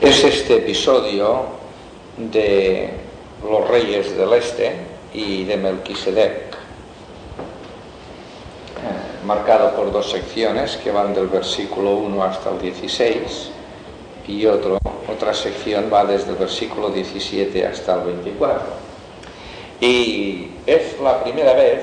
Es este episodio de los reyes del este y de Melquisedec, marcado por dos secciones que van del versículo 1 hasta el 16 y otra sección va desde el versículo 17 hasta el 24. Y es la primera vez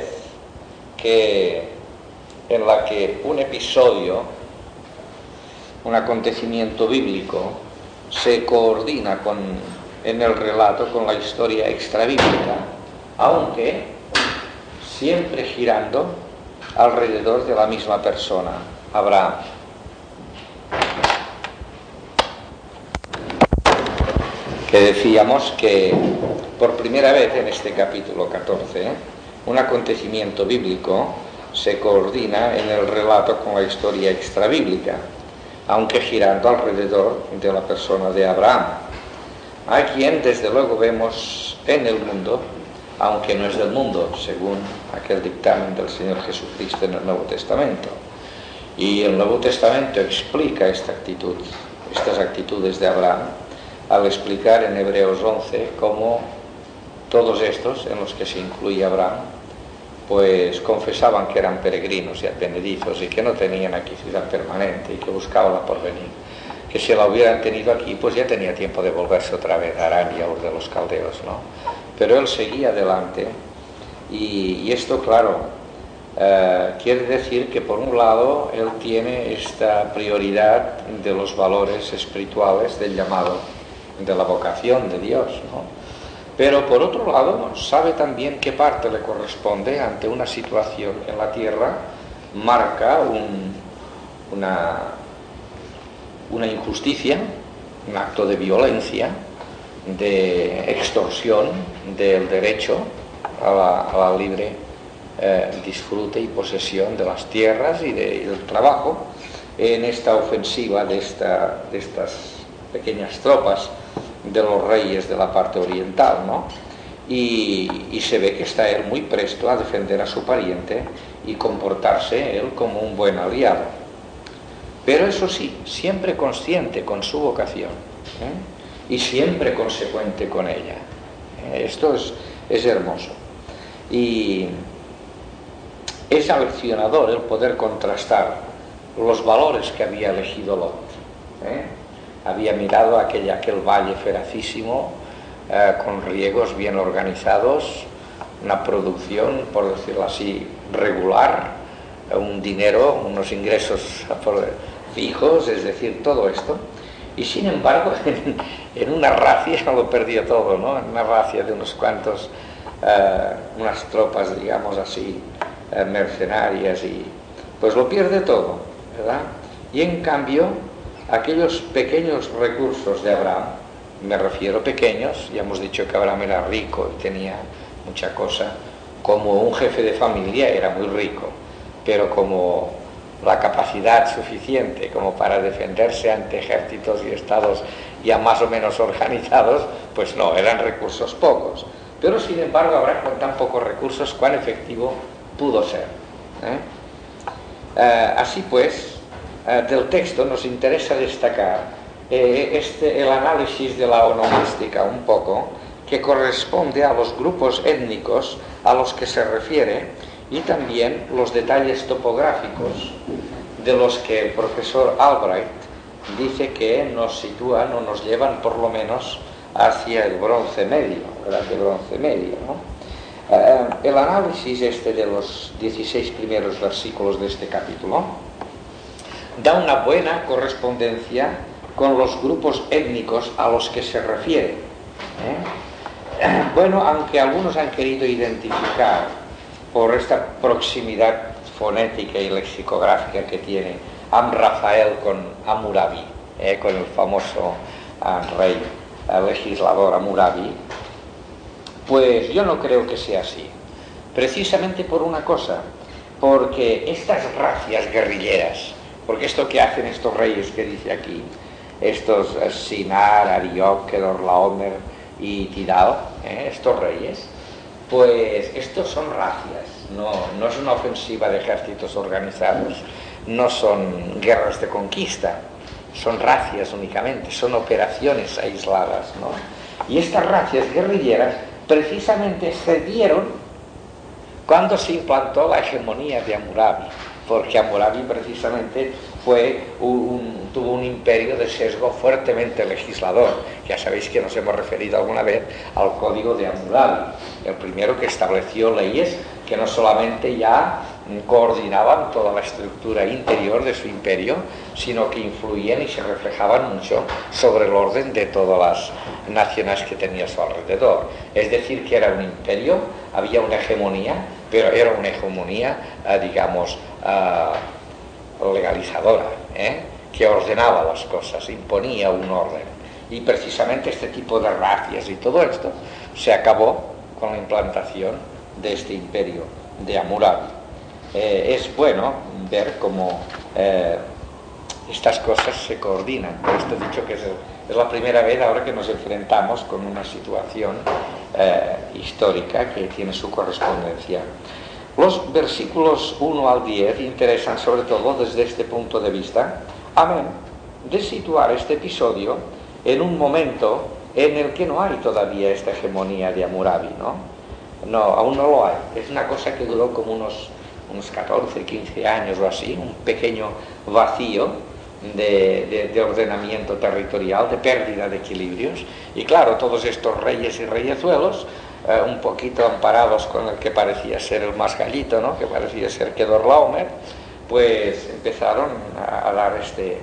en la que un episodio, un acontecimiento bíblico, se coordina en el relato con la historia extrabíblica, aunque siempre girando alrededor de la misma persona, Abraham. Que decíamos que por primera vez en este capítulo 14, un acontecimiento bíblico se coordina en el relato con la historia extrabíblica, aunque girando alrededor de la persona de Abraham, a quien desde luego vemos en el mundo, aunque no es del mundo, según aquel dictamen del Señor Jesucristo en el Nuevo Testamento. Y el Nuevo Testamento explica estas actitudes de Abraham, al explicar en Hebreos 11 cómo todos estos, en los que se incluye Abraham, pues confesaban que eran peregrinos y advenedizos y que no tenían aquí ciudad permanente y que buscaban la porvenir, que si la hubieran tenido aquí pues ya tenía tiempo de volverse otra vez a Harán y a Ur de los Caldeos, ¿no? Pero él seguía adelante y esto, claro, quiere decir que por un lado él tiene esta prioridad de los valores espirituales del llamado, de la vocación de Dios, ¿no? Pero por otro lado sabe también qué parte le corresponde ante una situación en la tierra, marca una injusticia, un acto de violencia, de extorsión del derecho a la libre disfrute y posesión de las tierras y del trabajo en esta ofensiva de estas pequeñas tropas de los reyes de la parte oriental, ¿no? Y se ve que está él muy presto a defender a su pariente y comportarse él como un buen aliado. Pero eso sí, siempre consciente con su vocación, y siempre consecuente con ella. Esto es hermoso. Y es aleccionador el poder contrastar los valores que había elegido Lot. Había mirado aquel valle feracísimo, con riegos bien organizados, una producción, por decirlo así, regular, un dinero, unos ingresos fijos, es decir, todo esto. Y sin embargo, en una racia lo perdió todo, ¿no? En una racia de unos cuantos, unas tropas, digamos así, mercenarias, y pues lo pierde todo, ¿verdad? Y en cambio, aquellos pequeños recursos de Abraham, me refiero pequeños, ya hemos dicho que Abraham era rico y tenía mucha cosa, como un jefe de familia era muy rico, pero como la capacidad suficiente como para defenderse ante ejércitos y estados ya más o menos organizados, pues no, eran recursos pocos. Pero sin embargo, Abraham con tan pocos recursos, cuán efectivo pudo ser. Así pues, del texto nos interesa destacar el análisis de la onomástica un poco, que corresponde a los grupos étnicos a los que se refiere y también los detalles topográficos de los que el profesor Albright dice que nos sitúan o nos llevan por lo menos hacia el Bronce Medio, ¿verdad? El Bronce Medio, ¿no? El análisis de los 16 primeros versículos de este capítulo da una buena correspondencia con los grupos étnicos a los que se refiere. Bueno, aunque algunos han querido identificar por esta proximidad fonética y lexicográfica que tiene Amraphel con Hammurabi, con el famoso rey legislador Hammurabi, pues yo no creo que sea así. Precisamente por una cosa, porque estas racias guerrilleras, porque esto que hacen estos reyes que dice aquí, estos Sinar, Arioch, Kedorlaomer y Tidal, estos reyes, pues estos son racias, no es una ofensiva de ejércitos organizados, no son guerras de conquista, son racias únicamente, son operaciones aisladas, ¿no? Y estas racias guerrilleras precisamente se dieron cuando se implantó la hegemonía de Hammurabi, porque Hammurabi precisamente tuvo un imperio de sesgo fuertemente legislador. Ya sabéis que nos hemos referido alguna vez al código de Hammurabi, el primero que estableció leyes que no solamente ya coordinaban toda la estructura interior de su imperio, sino que influían y se reflejaban mucho sobre el orden de todas las naciones que tenía a su alrededor. Es decir, que era un imperio, había una hegemonía, pero era una hegemonía, digamos, legalizadora, que ordenaba las cosas, imponía un orden. Y precisamente este tipo de racias y todo esto se acabó con la implantación de este imperio de Hammurabi. Es bueno ver cómo estas cosas se coordinan. Por esto he dicho que es la primera vez ahora que nos enfrentamos con una situación histórica que tiene su correspondencia. Los versículos 1 al 10 interesan sobre todo desde este punto de vista, amén, de situar este episodio en un momento en el que no hay todavía esta hegemonía de Hammurabi, ¿no? Aún no lo hay. Es una cosa que duró como unos 14, 15 años o así, un pequeño vacío de ordenamiento territorial, de pérdida de equilibrios. Y claro, todos estos reyes y reyezuelos, un poquito amparados con el que parecía ser el más gallito, ¿no?, que parecía ser Kedorlaomer, pues empezaron a dar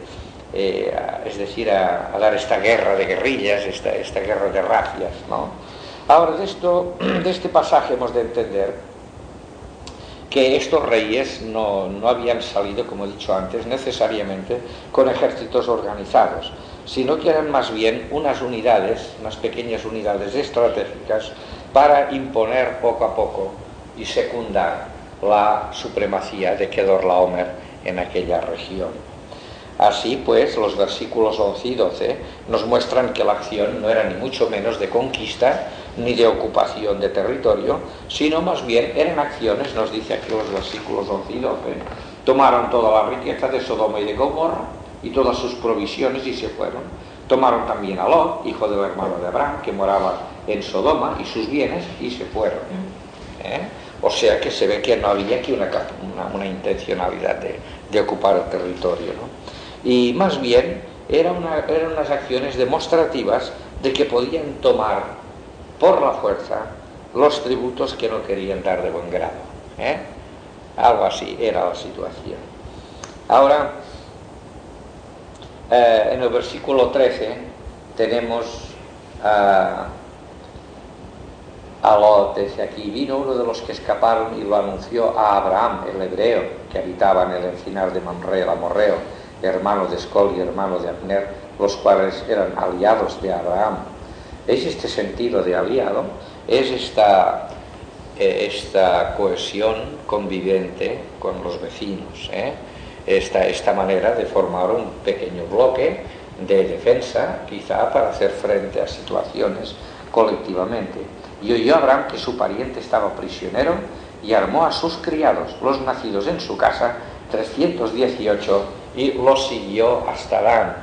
a dar esta guerra de guerrillas, esta guerra de racias, ¿no? Ahora, de este pasaje hemos de entender que estos reyes no habían salido, como he dicho antes, necesariamente con ejércitos organizados, sino que eran más bien unas pequeñas unidades estratégicas para imponer poco a poco y secundar la supremacía de Kedorlaomer en aquella región. Así pues, los versículos 11 y 12 nos muestran que la acción no era ni mucho menos de conquista ni de ocupación de territorio, sino más bien eran acciones, nos dice aquí los versículos 11 y 12, tomaron toda la riqueza de Sodoma y de Gomorra y todas sus provisiones y se fueron. Tomaron también a Lot, hijo del hermano de Abraham, que moraba en Sodoma, y sus bienes, y se fueron. O sea que se ve que no había aquí una intencionalidad de ocupar el territorio, ¿no? Y más bien eran unas acciones demostrativas de que podían tomar por la fuerza los tributos que no querían dar de buen grado. Algo así era la situación. Ahora, en el versículo 13 tenemos a Lot. Desde aquí vino uno de los que escaparon y lo anunció a Abraham, el hebreo, que habitaba en el encinar de Mamre, el amorreo, hermano de Escol y hermano de Abner, los cuales eran aliados de Abraham. Es este sentido de aliado, es esta cohesión convivente con los vecinos, esta manera de formar un pequeño bloque de defensa, quizá para hacer frente a situaciones colectivamente. Y oyó Abraham que su pariente estaba prisionero y armó a sus criados, los nacidos en su casa, 318, y los siguió hasta Dan.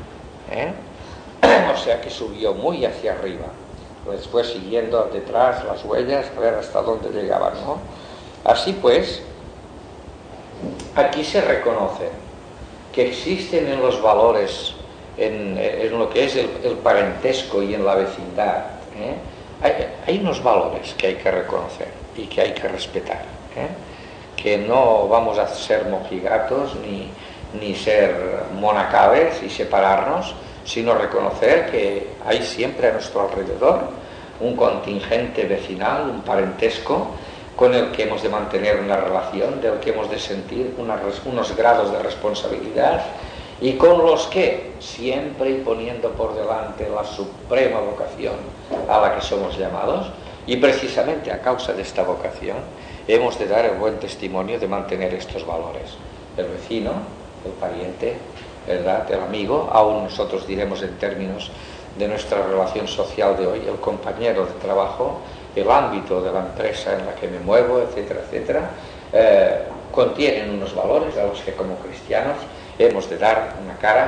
O sea que subió muy hacia arriba, después siguiendo detrás las huellas a ver hasta dónde llegaban, ¿no? Así pues, aquí se reconoce que existen en los valores, en lo que es el parentesco y en la vecindad, hay unos valores que hay que reconocer y que hay que respetar, que no vamos a ser mojigatos ni ser monacabes y separarnos, sino reconocer que hay siempre a nuestro alrededor un contingente vecinal, un parentesco con el que hemos de mantener una relación, del que hemos de sentir unos grados de responsabilidad, y con los que, siempre y poniendo por delante la suprema vocación a la que somos llamados, y precisamente a causa de esta vocación, hemos de dar el buen testimonio de mantener estos valores. El vecino, el pariente, ¿verdad?, el amigo, aún nosotros diremos en términos de nuestra relación social de hoy, el compañero de trabajo, el ámbito de la empresa en la que me muevo, etcétera, etcétera, contienen unos valores a los que como cristianos hemos de dar una cara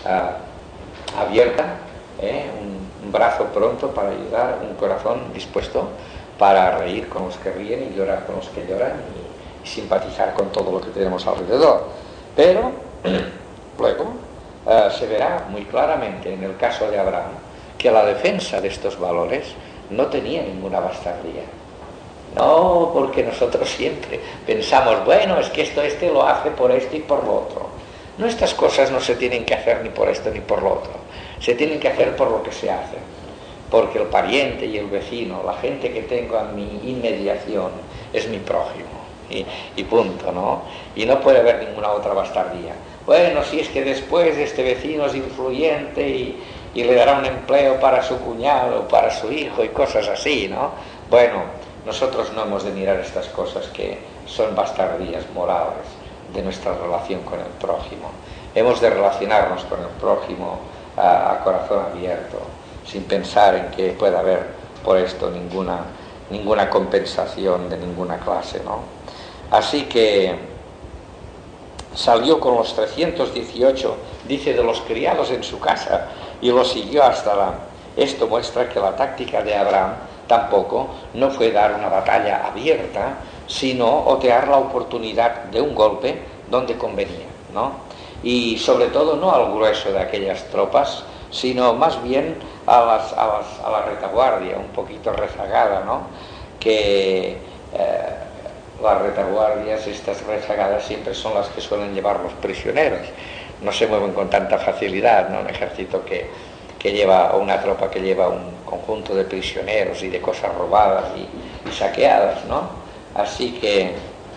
abierta, un brazo pronto para ayudar, un corazón dispuesto para reír con los que ríen y llorar con los que lloran y simpatizar con todo lo que tenemos alrededor. Pero luego se verá muy claramente en el caso de Abraham que la defensa de estos valores no tenía ninguna bastardía. No, porque nosotros siempre pensamos, bueno, es que este lo hace por esto y por lo otro. No, estas cosas no se tienen que hacer ni por esto ni por lo otro. Se tienen que hacer por lo que se hace. Porque el pariente y el vecino, la gente que tengo a mi inmediación, es mi prójimo. Y punto, ¿no? Y no puede haber ninguna otra bastardía. Bueno, si es que después este vecino es influyente y le dará un empleo para su cuñado, para su hijo y cosas así, ¿no? Bueno, nosotros no hemos de mirar estas cosas que son bastardías morales de nuestra relación con el prójimo. Hemos de relacionarnos con el prójimo a corazón abierto, sin pensar en que pueda haber por esto ninguna compensación de ninguna clase, ¿no? Así que salió con los 318, dice, de los criados en su casa y lo siguió hasta la... Esto muestra que la táctica de Abraham tampoco no fue dar una batalla abierta, sino otear la oportunidad de un golpe donde convenía, ¿no? Y sobre todo no al grueso de aquellas tropas, sino más bien a la retaguardia, un poquito rezagada, ¿no? Que las retaguardias, estas rezagadas, siempre son las que suelen llevar los prisioneros. No se mueven con tanta facilidad, ¿no? Un ejército que lleva, o una tropa que lleva un conjunto de prisioneros y de cosas robadas y saqueadas, ¿no? Así que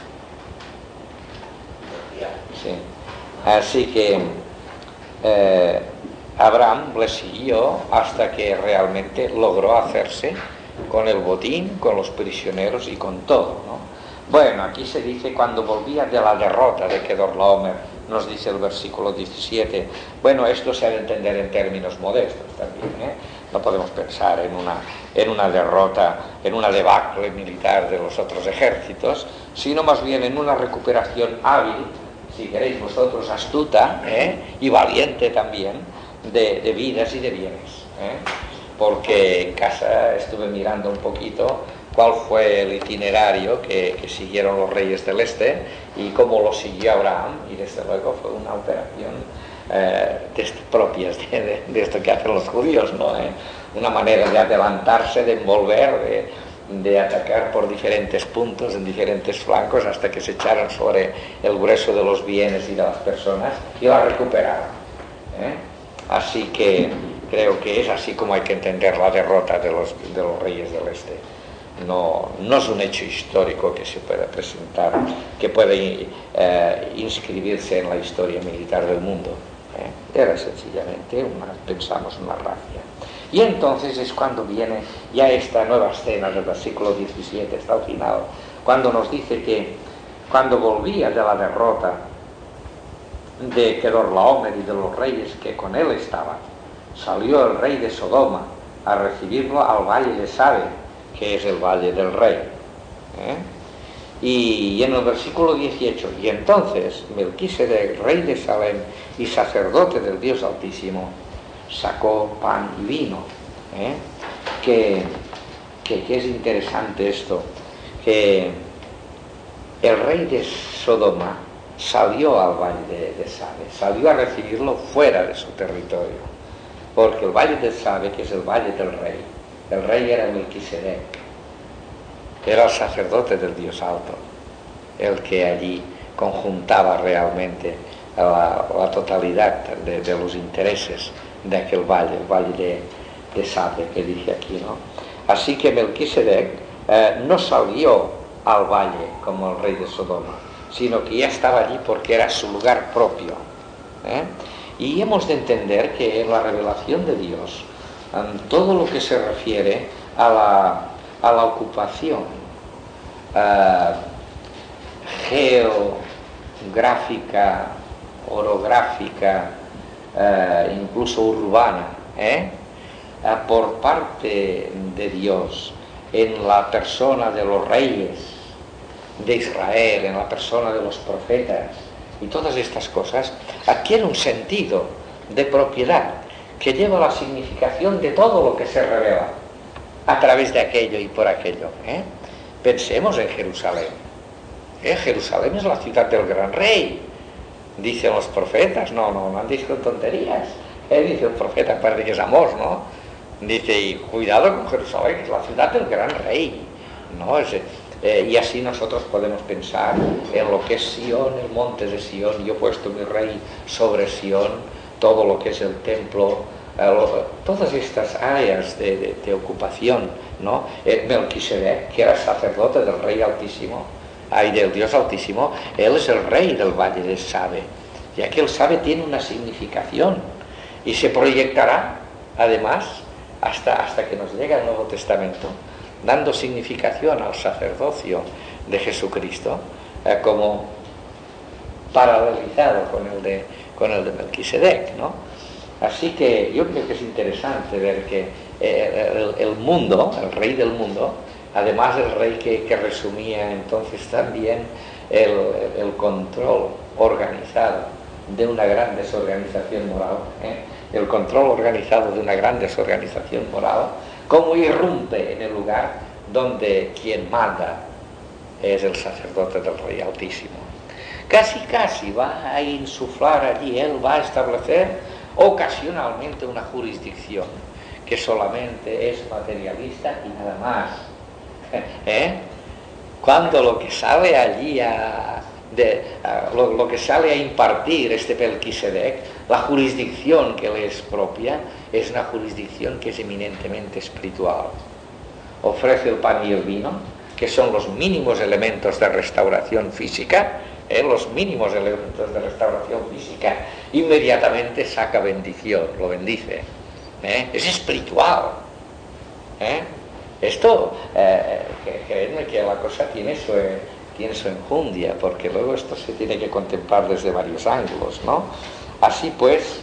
Abraham le siguió hasta que realmente logró hacerse con el botín, con los prisioneros y con todo, ¿no? Bueno, aquí se dice cuando volvía de la derrota de Kedorlaomer, nos dice el versículo 17. Bueno, esto se ha de entender en términos modestos también, ¿eh? No podemos pensar en una derrota, en una debacle militar de los otros ejércitos, sino más bien en una recuperación hábil, si queréis vosotros, astuta, y valiente también, de vidas y de bienes, porque en casa estuve mirando un poquito cuál fue el itinerario que siguieron los reyes del este y cómo lo siguió Abraham, y desde luego fue una operación propias de esto que hacen los judíos, ¿no? Una manera de adelantarse, de envolver, de atacar por diferentes puntos, en diferentes flancos, hasta que se echaron sobre el grueso de los bienes y de las personas y la recuperaron, Así que creo que es así como hay que entender la derrota de los reyes del este. No es un hecho histórico que se pueda presentar, que puede inscribirse en la historia militar del mundo. Era sencillamente pensamos, una racia. Y entonces es cuando viene ya esta nueva escena del versículo 17 hasta el final, cuando nos dice que cuando volvía de la derrota de Kedorlaomer y de los reyes que con él estaban, salió el rey de Sodoma a recibirlo al valle de Sabe, que es el valle del rey. Y en el versículo 18, y entonces Melquisedec, rey de Salem y sacerdote del Dios Altísimo, sacó pan y vino. Que es interesante esto, que el rey de Sodoma salió al valle de Sabe, salió a recibirlo fuera de su territorio, porque el valle de Sabe, que es el valle del rey, el rey era Melquisedec, era el sacerdote del Dios Alto, el que allí conjuntaba realmente la totalidad de los intereses de aquel valle, el valle de Sabe, que dice aquí, ¿no? Así que Melquisedec no salió al valle como el rey de Sodoma, sino que ya estaba allí porque era su lugar propio. Y hemos de entender que en la revelación de Dios, todo lo que se refiere a la ocupación geográfica, orográfica, incluso urbana, por parte de Dios en la persona de los reyes de Israel, en la persona de los profetas y todas estas cosas, adquiere un sentido de propiedad, que lleva la significación de todo lo que se revela a través de aquello y por aquello. Pensemos en Jerusalén. Jerusalén es la ciudad del gran rey, dicen los profetas. No han dicho tonterías. Dice un profeta, parece que es Amós, ¿no? Dice, y cuidado con Jerusalén, que es la ciudad del gran rey, ¿no? Y así nosotros podemos pensar en lo que es Sión, el monte de Sión. Yo he puesto mi rey sobre Sión, todo lo que es el templo, todas estas áreas de ocupación, ¿no? Melquisedec, que era sacerdote del Rey Altísimo, del Dios Altísimo, él es el rey del Valle de Sabe, ya que el Sabe tiene una significación y se proyectará, además, hasta que nos llegue el Nuevo Testamento, dando significación al sacerdocio de Jesucristo, como paralelizado con el de Melquisedec, ¿no? Así que yo creo que es interesante ver que el mundo, el rey del mundo, además del rey que resumía entonces también el control organizado de una gran desorganización moral, el control organizado de una gran desorganización moral, cómo irrumpe en el lugar donde quien manda es el sacerdote del Rey Altísimo. Casi va a insuflar allí, él va a establecer ocasionalmente una jurisdicción que solamente es materialista y nada más. Cuando lo que sale allí lo que sale a impartir este Melquisedec, la jurisdicción que le es propia, es una jurisdicción que es eminentemente espiritual. Ofrece el pan y el vino, que son los mínimos elementos de restauración física, los mínimos elementos de restauración física, inmediatamente saca bendición, lo bendice. Es espiritual. Esto, creedme que la cosa tiene su enjundia, porque luego esto se tiene que contemplar desde varios ángulos, ¿no? Así pues,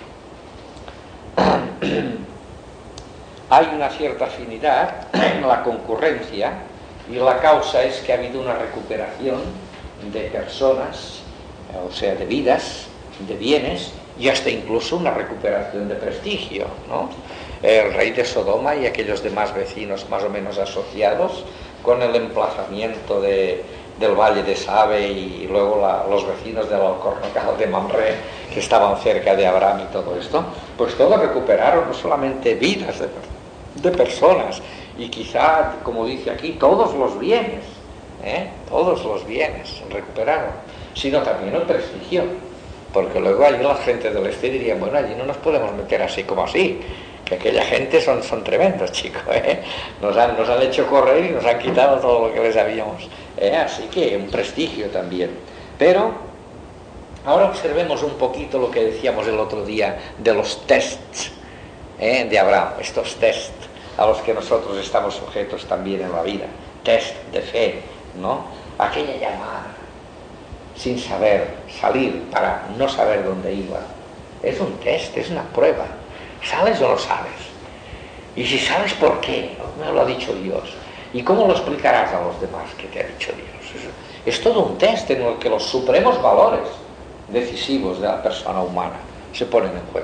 hay una cierta afinidad en la concurrencia, y la causa es que ha habido una recuperación de personas, o sea, de vidas, de bienes, y hasta incluso una recuperación de prestigio, ¿no? El rey de Sodoma y aquellos demás vecinos más o menos asociados, con el emplazamiento del valle de Sabe, y luego los vecinos del Alcornocal de Mamre, que estaban cerca de Abraham y todo esto, pues todos recuperaron no solamente vidas de personas, y quizá, como dice aquí, todos los bienes recuperaron, sino también el prestigio, porque luego allí la gente del este diría, bueno, allí no nos podemos meter así como así, que aquella gente son tremendos, chicos, nos han hecho correr y nos han quitado todo lo que les habíamos, así que un prestigio también. Pero ahora observemos un poquito lo que decíamos el otro día de los tests de Abraham, estos tests a los que nosotros estamos sujetos también en la vida, test de fe, ¿no? Aquella llamada sin saber, salir para no saber dónde iba, es un test, es una prueba. ¿Sales o no sales? Y si sabes, ¿por qué? Me lo ha dicho Dios. ¿Y cómo lo explicarás a los demás que te ha dicho Dios? Es todo un test en el que los supremos valores decisivos de la persona humana se ponen en juego.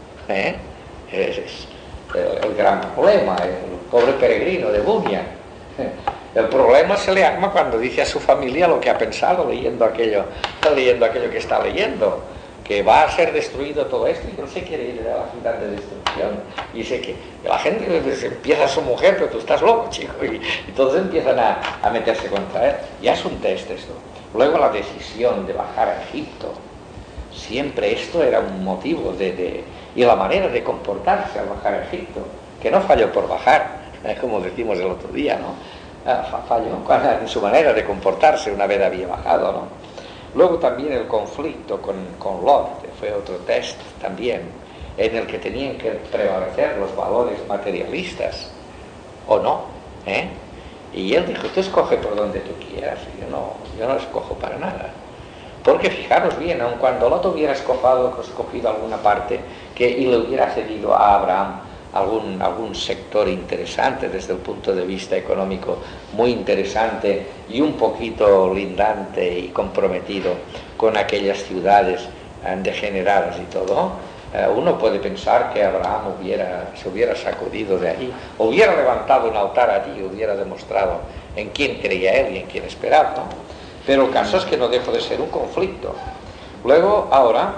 Es el gran problema, el pobre peregrino de Bunia. El problema se le arma cuando dice a su familia lo que ha pensado leyendo aquello que está leyendo, que va a ser destruido todo esto, y no se quiere ir a la ciudad de destrucción, y sé que la gente empieza a su mujer, pero tú estás loco, chico, y todos empiezan a meterse contra él. Ya es un test esto. Luego la decisión de bajar a Egipto, siempre esto era un motivo y la manera de comportarse al bajar a Egipto, que no falló por bajar, como decimos el otro día, ¿no? Falló en su manera de comportarse una vez había bajado, ¿no? Luego también el conflicto con Lot, que fue otro test también, en el que tenían que prevalecer los valores materialistas, o no, Y él dijo, tú escoge por donde tú quieras. Y yo no escojo para nada. Porque fijaros bien, aun cuando Lot hubiera escogido alguna parte y le hubiera cedido a Abraham algún sector interesante desde el punto de vista económico, muy interesante y un poquito lindante y comprometido con aquellas ciudades degeneradas y todo, Uno puede pensar que Abraham se hubiera sacudido de allí, hubiera levantado un altar allí, hubiera demostrado en quién creía él y en quién esperaba, ¿no? Pero el caso es que no dejó de ser un conflicto. Luego, ahora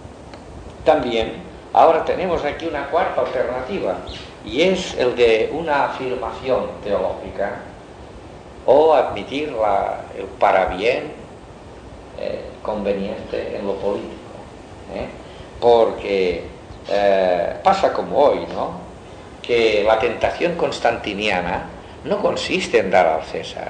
tenemos aquí una cuarta alternativa, y es el de una afirmación teológica o admitir el para bien conveniente en lo político, porque pasa como hoy, ¿no? Que la tentación constantiniana no consiste en dar al César,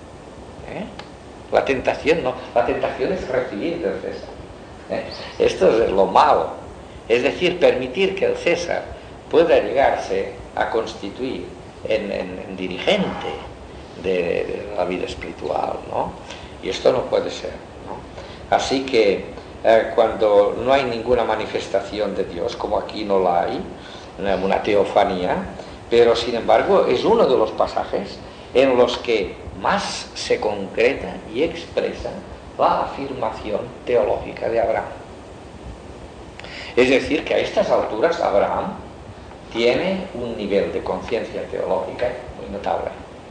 la tentación no, la tentación es recibir del César, esto es lo malo, es decir, permitir que el César pueda llegarse a constituir en dirigente de la vida espiritual, ¿no? Y esto no puede ser, ¿no? Así que cuando no hay ninguna manifestación de Dios, como aquí no la hay, una teofanía, pero sin embargo es uno de los pasajes en los que más se concreta y expresa la afirmación teológica de Abraham. Es decir, que a estas alturas Abraham tiene un nivel de conciencia teológica muy notable,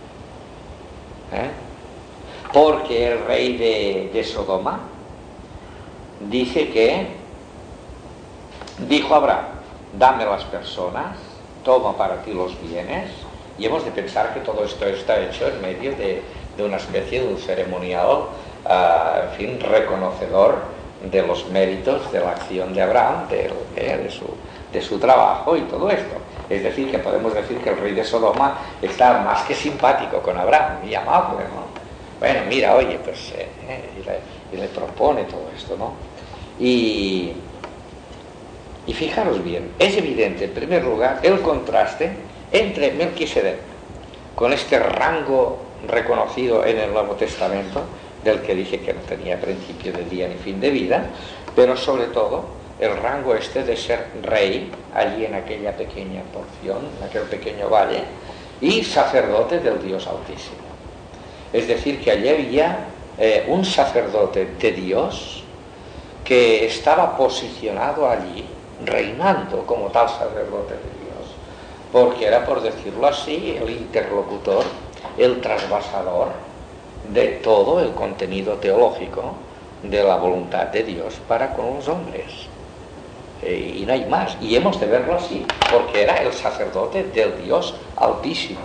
porque el rey de Sodoma dice que dijo a Abraham: dame las personas, toma para ti los bienes. Y hemos de pensar que todo esto está hecho en medio de una especie de un ceremonial, en fin, reconocedor de los méritos de la acción de Abraham, de su trabajo y todo esto. Es decir, que podemos decir que el rey de Sodoma está más que simpático con Abraham y amable, ¿no? Bueno, mira, oye, pues y le propone todo esto, ¿no? Y fijaros bien, es evidente, en primer lugar, el contraste entre Melquisedec, con este rango reconocido en el Nuevo Testamento, del que dije que no tenía principio de día ni fin de vida, pero sobre todo el rango de ser rey allí en aquella pequeña porción, en aquel pequeño valle, y sacerdote del Dios Altísimo. Es decir, que allí había un sacerdote de Dios que estaba posicionado allí, reinando como tal sacerdote de Dios, porque era, por decirlo así, el interlocutor, el trasvasador de todo el contenido teológico de la voluntad de Dios para con los hombres. Y no hay más, y hemos de verlo así, porque era el sacerdote del Dios Altísimo,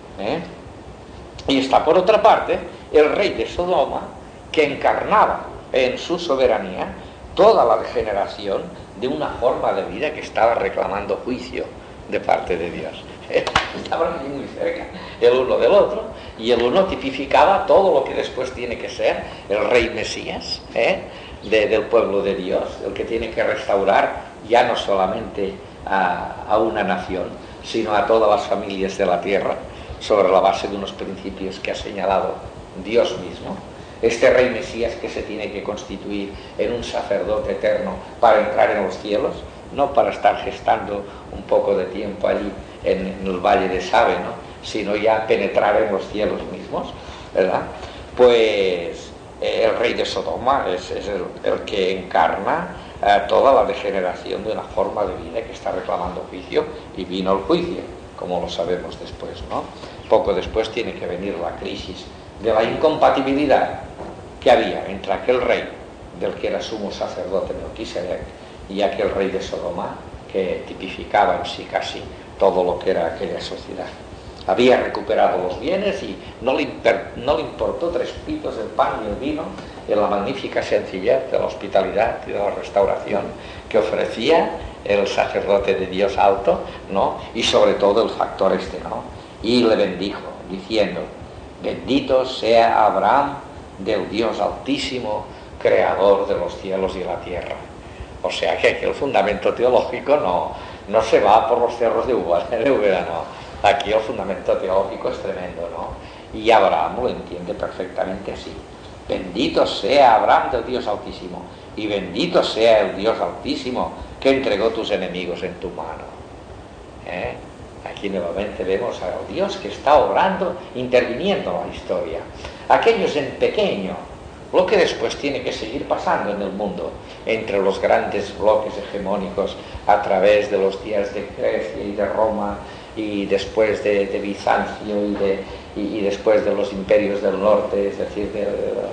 Y está por otra parte el rey de Sodoma, que encarnaba en su soberanía toda la degeneración de una forma de vida que estaba reclamando juicio de parte de Dios. Estaban allí muy cerca el uno del otro, y el uno tipificaba todo lo que después tiene que ser el rey Mesías, del pueblo de Dios, el que tiene que restaurar ya no solamente a una nación, sino a todas las familias de la tierra, sobre la base de unos principios que ha señalado Dios mismo. Este rey Mesías que se tiene que constituir en un sacerdote eterno para entrar en los cielos, no para estar gestando un poco de tiempo allí en el valle de Sabe, ¿no?, sino ya penetrar en los cielos mismos, ¿verdad? Pues el rey de Sodoma es el que encarna toda la degeneración de una forma de vida que está reclamando juicio, y vino el juicio, como lo sabemos después, ¿no? Poco después tiene que venir la crisis de la incompatibilidad que había entre aquel rey del que era sumo sacerdote Melquisedec y aquel rey de Sodoma, que tipificaba en sí casi todo lo que era aquella sociedad. Había recuperado los bienes y no le importó 3 pitos del pan y el vino, en la magnífica sencillez de la hospitalidad y de la restauración que ofrecía el sacerdote de Dios alto, ¿no? Y sobre todo el factor ¿no? Y le bendijo, diciendo: bendito sea Abraham del Dios Altísimo, creador de los cielos y la tierra. O sea que aquí el fundamento teológico no se va por los cerros de Úbeda, no. Aquí el fundamento teológico es tremendo, ¿no? Y Abraham lo entiende perfectamente así. Bendito sea Abraham del Dios Altísimo, y bendito sea el Dios Altísimo que entregó tus enemigos en tu mano. Aquí nuevamente vemos al Dios que está obrando, interviniendo en la historia. Aquellos en pequeño lo que después tiene que seguir pasando en el mundo, entre los grandes bloques hegemónicos a través de los días de Grecia y de Roma, y después de Bizancio y después de los imperios del norte, es decir, de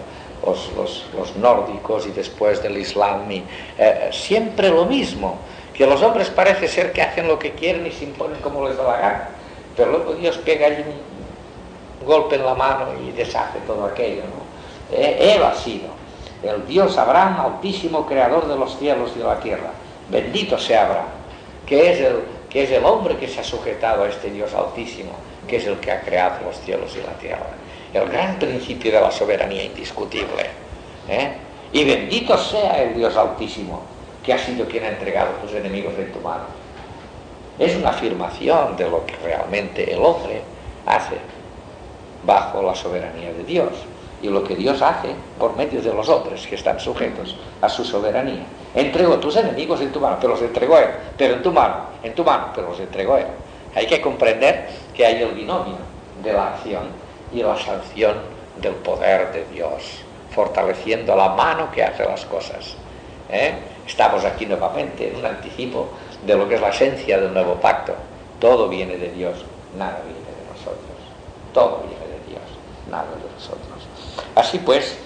los nórdicos, y después del Islam, y siempre lo mismo, que los hombres parece ser que hacen lo que quieren y se imponen como les da la gana, pero luego Dios pega allí un golpe en la mano y deshace todo aquello, ¿no? Él ha sido el Dios Abraham, altísimo, creador de los cielos y de la tierra. Bendito sea Abraham, que es el hombre que se ha sujetado a este Dios altísimo, que es el que ha creado los cielos y la tierra. El gran principio de la soberanía indiscutible. Y bendito sea el Dios altísimo, que ha sido quien ha entregado a tus enemigos en tu mano. Es una afirmación de lo que realmente el hombre hace bajo la soberanía de Dios, y lo que Dios hace por medio de los hombres que están sujetos a su soberanía. Entregó tus enemigos en tu mano, pero los entregó él, pero en tu mano, pero los entregó él. Hay que comprender que hay el binomio de la acción y la sanción del poder de Dios, fortaleciendo la mano que hace las cosas. Estamos aquí nuevamente en un anticipo de lo que es la esencia del nuevo pacto. Todo viene de Dios, nada viene de nosotros. Todo viene de Dios, nada de nosotros. Así pues,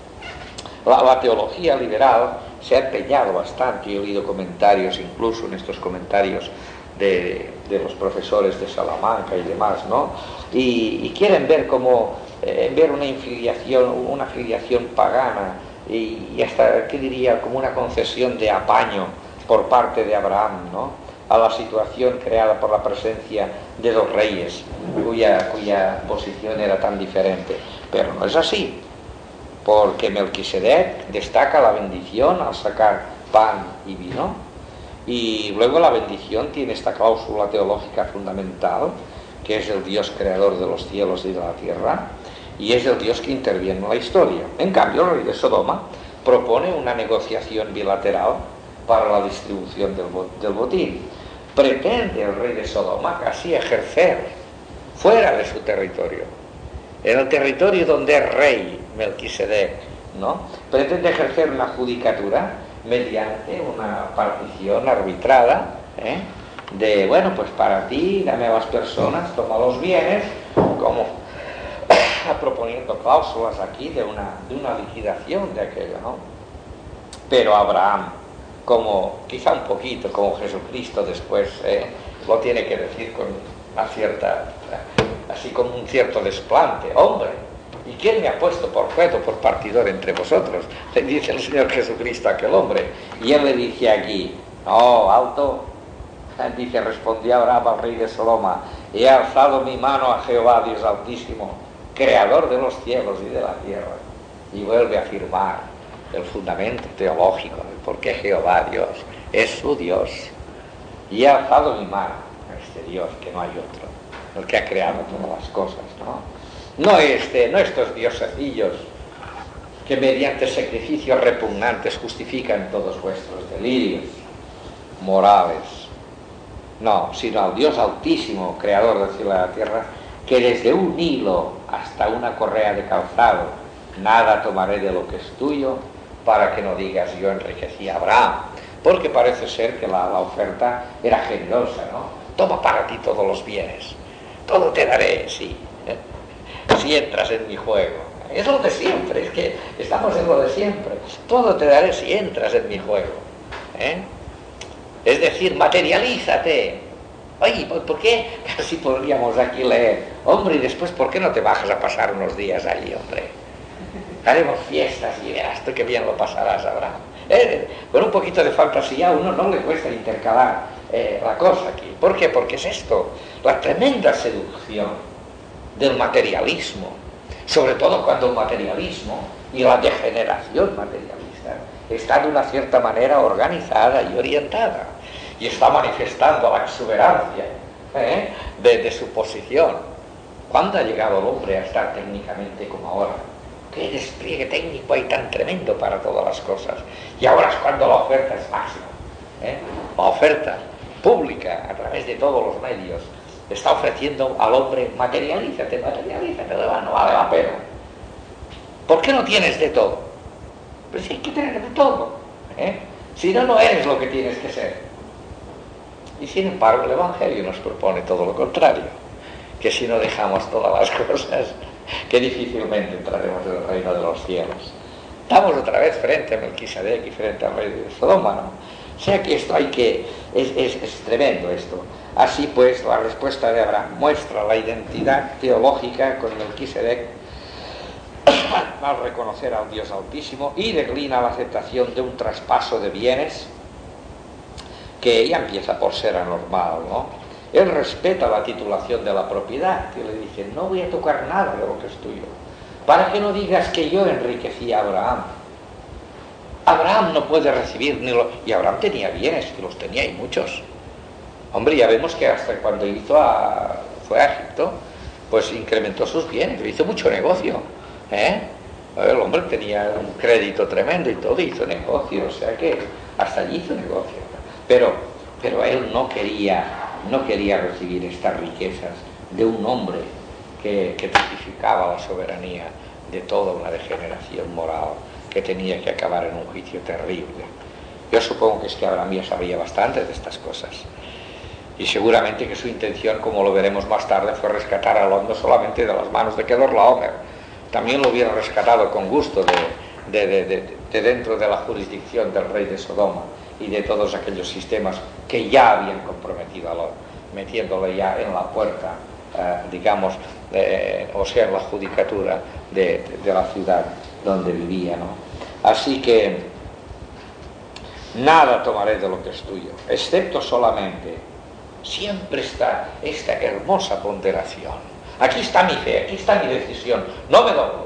la teología liberal se ha empeñado bastante. He oído comentarios, incluso en estos comentarios de los profesores de Salamanca y demás, ¿no? Y quieren ver como ver una filiación pagana y hasta, ¿qué diría?, como una concesión de apaño por parte de Abraham, ¿no?, a la situación creada por la presencia de dos reyes cuya posición era tan diferente. Pero no es así, porque Melquisedec destaca la bendición al sacar pan y vino, y luego la bendición tiene esta cláusula teológica fundamental, que es el Dios creador de los cielos y de la tierra, y es el Dios que interviene en la historia. En cambio, el rey de Sodoma propone una negociación bilateral para la distribución del botín. Pretende el rey de Sodoma casi ejercer fuera de su territorio, en el territorio donde es rey Melquisedec, ¿no? Pretende ejercer una judicatura mediante una partición arbitrada, de, bueno, pues para ti, dame a las personas, toma los bienes, como proponiendo cláusulas aquí de una liquidación de aquello, ¿no? Pero Abraham, como quizá un poquito como Jesucristo después, lo tiene que decir con una cierta, así como un cierto desplante: hombre, ¿y quién me ha puesto por juez o por partidor entre vosotros?, le dice el Señor Jesucristo a aquel hombre. Y él le dice aquí: no, alto. Dice: respondió Abraham al rey de Sodoma: he alzado mi mano a Jehová, Dios altísimo, creador de los cielos y de la tierra. Y vuelve a afirmar el fundamento teológico de por qué Jehová, Dios, es su Dios. Y he alzado mi mano a este Dios, que no hay otro, el que ha creado todas las cosas, no estos diosecillos que mediante sacrificios repugnantes justifican todos vuestros delirios morales, no, sino al Dios altísimo, creador del cielo y de la tierra, que desde un hilo hasta una correa de calzado nada tomaré de lo que es tuyo, para que no digas yo enriquecí a Abraham, porque parece ser que la oferta era generosa, ¿no? Toma para ti todos los bienes, todo te daré, sí, si entras en mi juego. Es lo de siempre, es que estamos en lo de siempre. Todo te daré si entras en mi juego, Es decir, materialízate. Oye, ¿por qué? Casi podríamos aquí leer: hombre, y después, ¿por qué no te bajas a pasar unos días allí, hombre? Haremos fiestas y verás tú qué bien lo pasarás, Abraham. Con un poquito de fantasía a uno no le cuesta intercalar la cosa aquí. ¿Por qué? Porque es esto, la tremenda seducción del materialismo, sobre todo cuando el materialismo y la degeneración materialista está de una cierta manera organizada y orientada, y está manifestando la exuberancia de su posición. ¿Cuándo ha llegado el hombre a estar técnicamente como ahora? ¿Qué despliegue técnico hay tan tremendo para todas las cosas? Y ahora es cuando la oferta es máxima. La oferta pública, a través de todos los medios, está ofreciendo al hombre: materialízate, no vale la pena. ¿Por qué no tienes de todo? Pero sí hay que tener de todo, ¿eh? Si no, no eres lo que tienes que ser. Y sin embargo el Evangelio nos propone todo lo contrario, que si no dejamos todas las cosas, que difícilmente entraremos en el reino de los cielos. Estamos otra vez frente a Melquisedec y frente al rey de Sodoma, ¿no? O sea que esto es tremendo esto. Así pues, la respuesta de Abraham muestra la identidad teológica con Melquisedec al reconocer al Dios Altísimo, y declina la aceptación de un traspaso de bienes que ya empieza por ser anormal, ¿no? Él respeta la titulación de la propiedad y le dice: no voy a tocar nada de lo que es tuyo, para que no digas que yo enriquecí a Abraham. Abraham no puede recibir ni lo... Y Abraham tenía bienes, que los tenía, y muchos. Hombre, ya vemos que hasta cuando fue a Egipto, pues incrementó sus bienes, hizo mucho negocio, ¿eh? El hombre tenía un crédito tremendo y todo, hizo negocio, o sea que hasta allí hizo negocio. Pero él no quería recibir estas riquezas de un hombre que tipificaba la soberanía de toda una degeneración moral que tenía que acabar en un juicio terrible. Yo supongo que es que Abraham ya sabía bastante de estas cosas, y seguramente que su intención, como lo veremos más tarde, fue rescatar a Lot no solamente de las manos de Kedorlaomer, también lo hubiera rescatado con gusto de dentro de la jurisdicción del rey de Sodoma y de todos aquellos sistemas que ya habían comprometido a Lot, metiéndole ya en la puerta, digamos, o sea, en la judicatura de la ciudad donde vivía, ¿no? Así que nada tomaré de lo que es tuyo, excepto solamente, siempre está esta hermosa ponderación. Aquí está mi fe, aquí está mi decisión, no me doblo.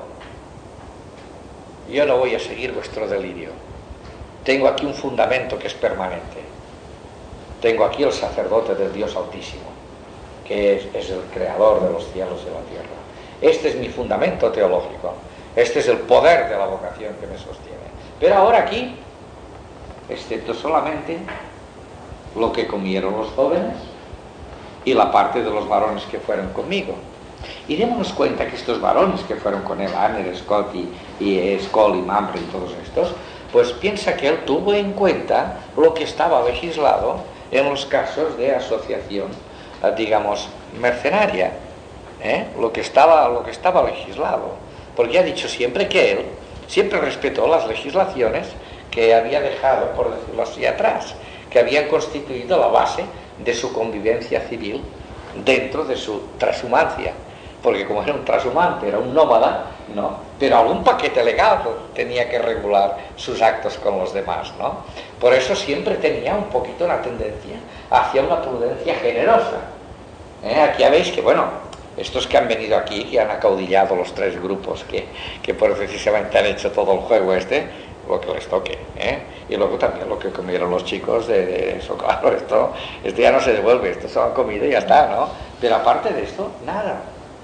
Yo no voy a seguir vuestro delirio. Tengo aquí un fundamento que es permanente. Tengo aquí el sacerdote del Dios Altísimo, que es el creador de los cielos y de la tierra. Este es mi fundamento teológico. Este es el poder de la vocación que me sostiene. Pero ahora aquí, excepto solamente lo que comieron los jóvenes y la parte de los varones que fueron conmigo. Y démonos cuenta que estos varones que fueron con él, Aner, Scott y Skol y Mamre y todos estos, pues piensa que él tuvo en cuenta lo que estaba legislado en los casos de asociación, digamos, mercenaria, lo que estaba legislado, porque ha dicho siempre que él siempre respetó las legislaciones que había dejado, por decirlo así, atrás, que habían constituido la base de su convivencia civil dentro de su transhumancia, porque como era un transhumante, era un nómada, ¿no? Pero algún paquete legal tenía que regular sus actos con los demás, ¿no? Por eso siempre tenía un poquito una tendencia hacia una prudencia generosa. Aquí ya veis que, bueno, estos que han venido aquí, que han acaudillado los tres grupos que precisamente han hecho todo el juego lo que les toque, y luego también lo que comieron los chicos de eso, claro, esto ya no se devuelve, esto se lo han comido y ya está, ¿no? Pero aparte de esto, nada.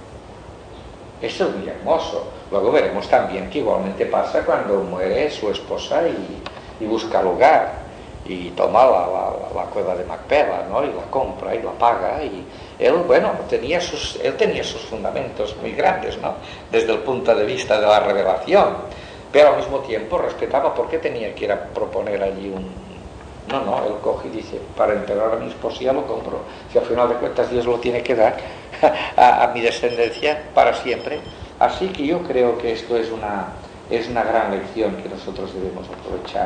Eso es muy hermoso. Luego veremos también que igualmente pasa cuando muere su esposa y busca lugar y toma la cueva de Macpela, ¿no? Y la compra y la paga, y él, bueno, tenía sus fundamentos muy grandes, ¿no? Desde el punto de vista de la revelación, pero al mismo tiempo respetaba por qué tenía que ir a proponer allí No, él coge y dice: para enterrar a mi esposa ya lo compro, si al final de cuentas Dios lo tiene que dar a mi descendencia para siempre. Así que yo creo que esto es una gran lección que nosotros debemos aprovechar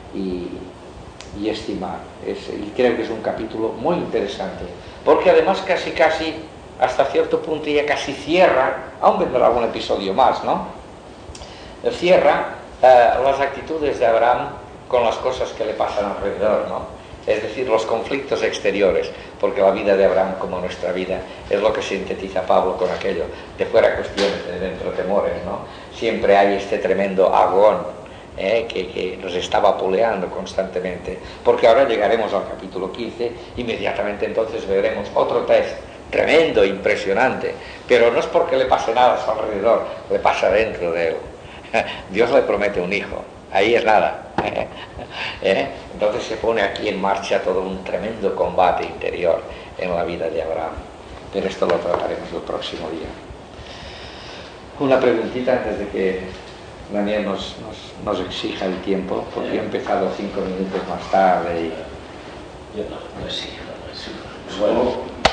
y estimar. Y creo que es un capítulo muy interesante, porque además casi hasta cierto punto ya casi cierra, aún vendrá algún episodio más, ¿no? Cierra las actitudes de Abraham con las cosas que le pasan alrededor, ¿no? Es decir, los conflictos exteriores, porque la vida de Abraham, como nuestra vida, es lo que sintetiza Pablo con aquello: de fuera cuestiones, de dentro temores, ¿no? Siempre hay este tremendo agón que nos está vapuleando constantemente, porque ahora llegaremos al capítulo 15, inmediatamente entonces veremos otro test tremendo, impresionante, pero no es porque le pase nada a su alrededor, le pasa dentro de él. Dios le promete un hijo, ahí es nada. Entonces se pone aquí en marcha todo un tremendo combate interior en la vida de Abraham, pero esto lo trataremos el próximo día. Una preguntita antes de que Daniel nos exija el tiempo, porque he empezado 5 minutos más tarde y... Yo no exijo. Supongo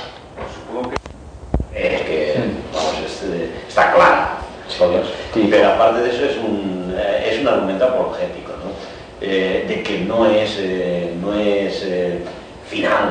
que está claro, sí, pero aparte de eso es un argumento apologético, ¿no? De que no es final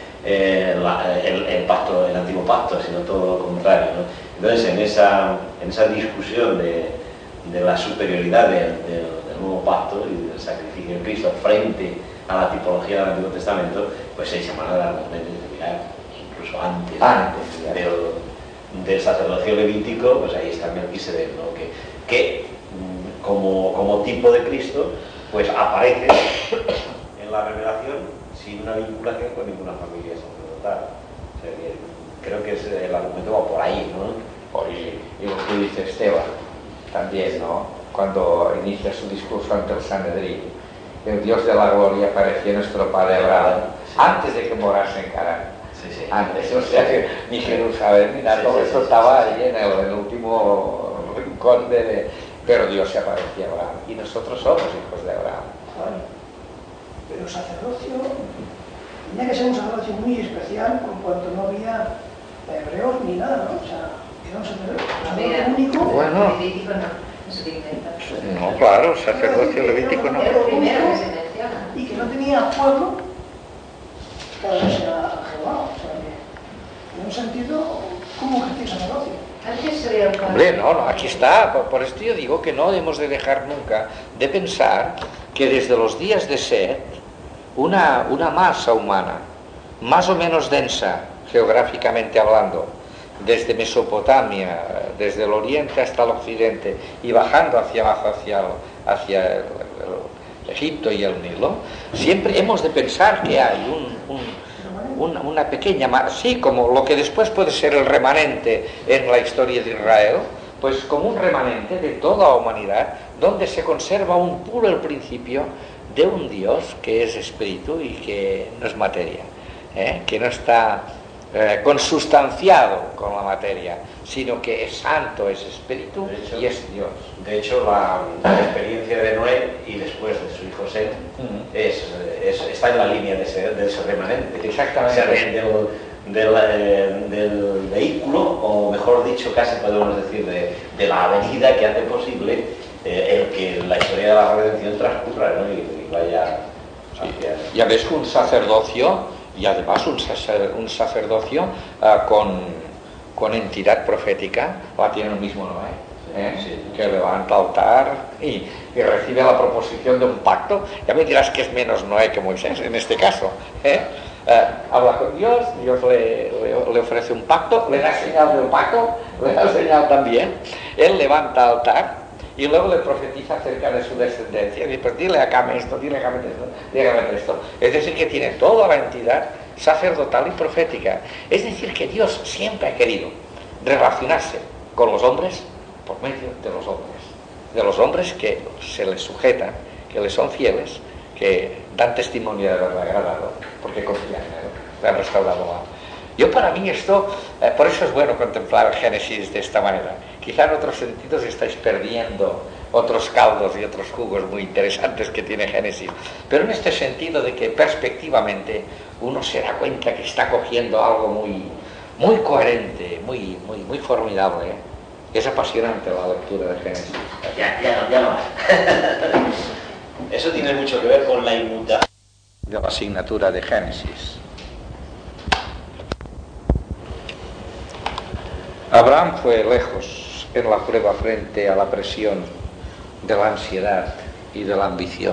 el pacto, el antiguo pacto, sino todo lo contrario, ¿no? Entonces en esa discusión de la superioridad del nuevo pacto y del sacrificio de Cristo frente a la tipología del Antiguo Testamento, pues se llamará el argumento de mirar, incluso antes del sacerdocio levítico, pues ahí está Melquisedec, ¿no? que como tipo de Cristo, pues aparece en la revelación sin una vinculación con ninguna familia sacerdotal. O sea, creo que el argumento va por ahí, ¿no? Y lo que dice Esteban también, ¿no? Cuando inicia su discurso ante el Sanedrín, el Dios de la gloria apareció nuestro padre Abraham antes de que morase en Canaán. Sí. Antes, o sea que ni Jerusalén ni nada, todo esto estaba ahí en el último rincón pero Dios se apareció a Abraham y nosotros somos hijos de Abraham. Bueno, pero el sacerdocio tenía que ser un sacerdocio muy especial con cuanto no había hebreos ni nada, ¿no? O sea, era un sacerdocio único. Bueno, Levítico no. No, claro, sacerdocio levítico no. Es lo primero que se menciona. Y que no tenía pueblo, cada vez se ha Jehová. O sea, que en un sentido, ¿cómo ejercía el sacerdocio? Antes sería un Hombre, no, aquí está. Por esto yo digo que no hemos de dejar nunca de pensar que desde los días de Set, una masa humana, más o menos densa, geográficamente hablando, desde Mesopotamia, desde el oriente hasta el occidente y bajando hacia abajo, hacia el Egipto y el Nilo, siempre hemos de pensar que hay una pequeña, sí, como lo que después puede ser el remanente en la historia de Israel, pues como un remanente de toda la humanidad, donde se conserva aún puro el principio de un Dios que es espíritu y que no es materia, que no está consustanciado con la materia, sino que es santo, es espíritu y es Dios. De hecho, la experiencia de Noé y después de su hijo Set está en la línea de ese remanente. Exactamente. O sea, del vehículo, o mejor dicho, casi podemos decir, de la avenida que hace posible el que la historia de la redención transcurra, ¿no? y vaya hacia... Ya ves que un sacerdocio, y además un sacerdocio con entidad profética, la tiene el mismo Noé, que levanta altar y recibe la proposición de un pacto. Ya me dirás que es menos Noé que Moisés en este caso. Habla con Dios le ofrece un pacto, le da señal del pacto, le da señal también, él levanta altar y luego le profetiza acerca de su descendencia. Y dice, pues dile a Cam esto, dile a Cam esto. Es decir, que tiene toda la entidad sacerdotal y profética. Es decir, que Dios siempre ha querido relacionarse con los hombres por medio de los hombres que se les sujetan, que les son fieles, que dan testimonio de haberle agradado, porque confían en él, le han restaurado la... Yo, para mí, esto, por eso es bueno contemplar el Génesis de esta manera. Quizá en otros sentidos estáis perdiendo otros caldos y otros jugos muy interesantes que tiene Génesis, pero en este sentido de que perspectivamente uno se da cuenta que está cogiendo algo muy coherente, muy formidable, Es apasionante la lectura de Génesis. Ya no. Eso tiene mucho que ver con la inmutación de la asignatura de Génesis. Abraham fue lejos en la prueba frente a la presión de la ansiedad y de la ambición.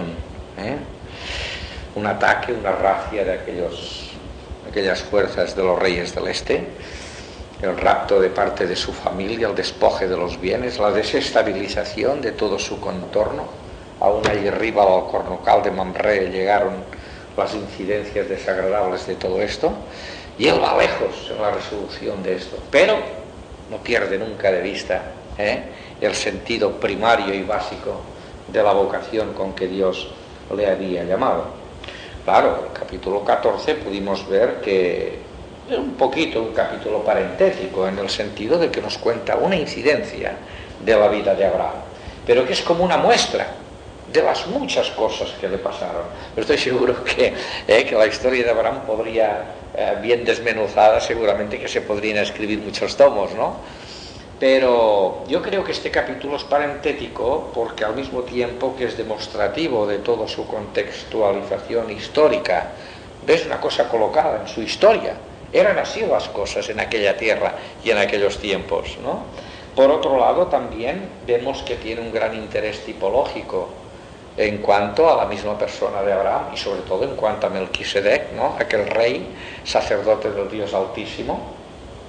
Un ataque, una racia de aquellas fuerzas de los reyes del este, el rapto de parte de su familia, el despoje de los bienes, la desestabilización de todo su contorno. Aún allí arriba al cornocal de Mamre llegaron las incidencias desagradables de todo esto, y él va lejos en la resolución de esto, pero no pierde nunca de vista el sentido primario y básico de la vocación con que Dios le había llamado. Claro, en el capítulo 14 pudimos ver que es un poquito un capítulo parentético, en el sentido de que nos cuenta una incidencia de la vida de Abraham. pero que es como una muestra de las muchas cosas que le pasaron. Pero estoy seguro que la historia de Abraham podría, bien desmenuzada, seguramente que se podrían escribir muchos tomos, ¿no? Pero yo creo que este capítulo es parentético porque al mismo tiempo que es demostrativo de toda su contextualización histórica, ves una cosa colocada en su historia. Eran así las cosas en aquella tierra y en aquellos tiempos, ¿no? Por otro lado, también vemos que tiene un gran interés tipológico en cuanto a la misma persona de Abraham y sobre todo en cuanto a Melquisedec, ¿no? Aquel rey, sacerdote del Dios Altísimo,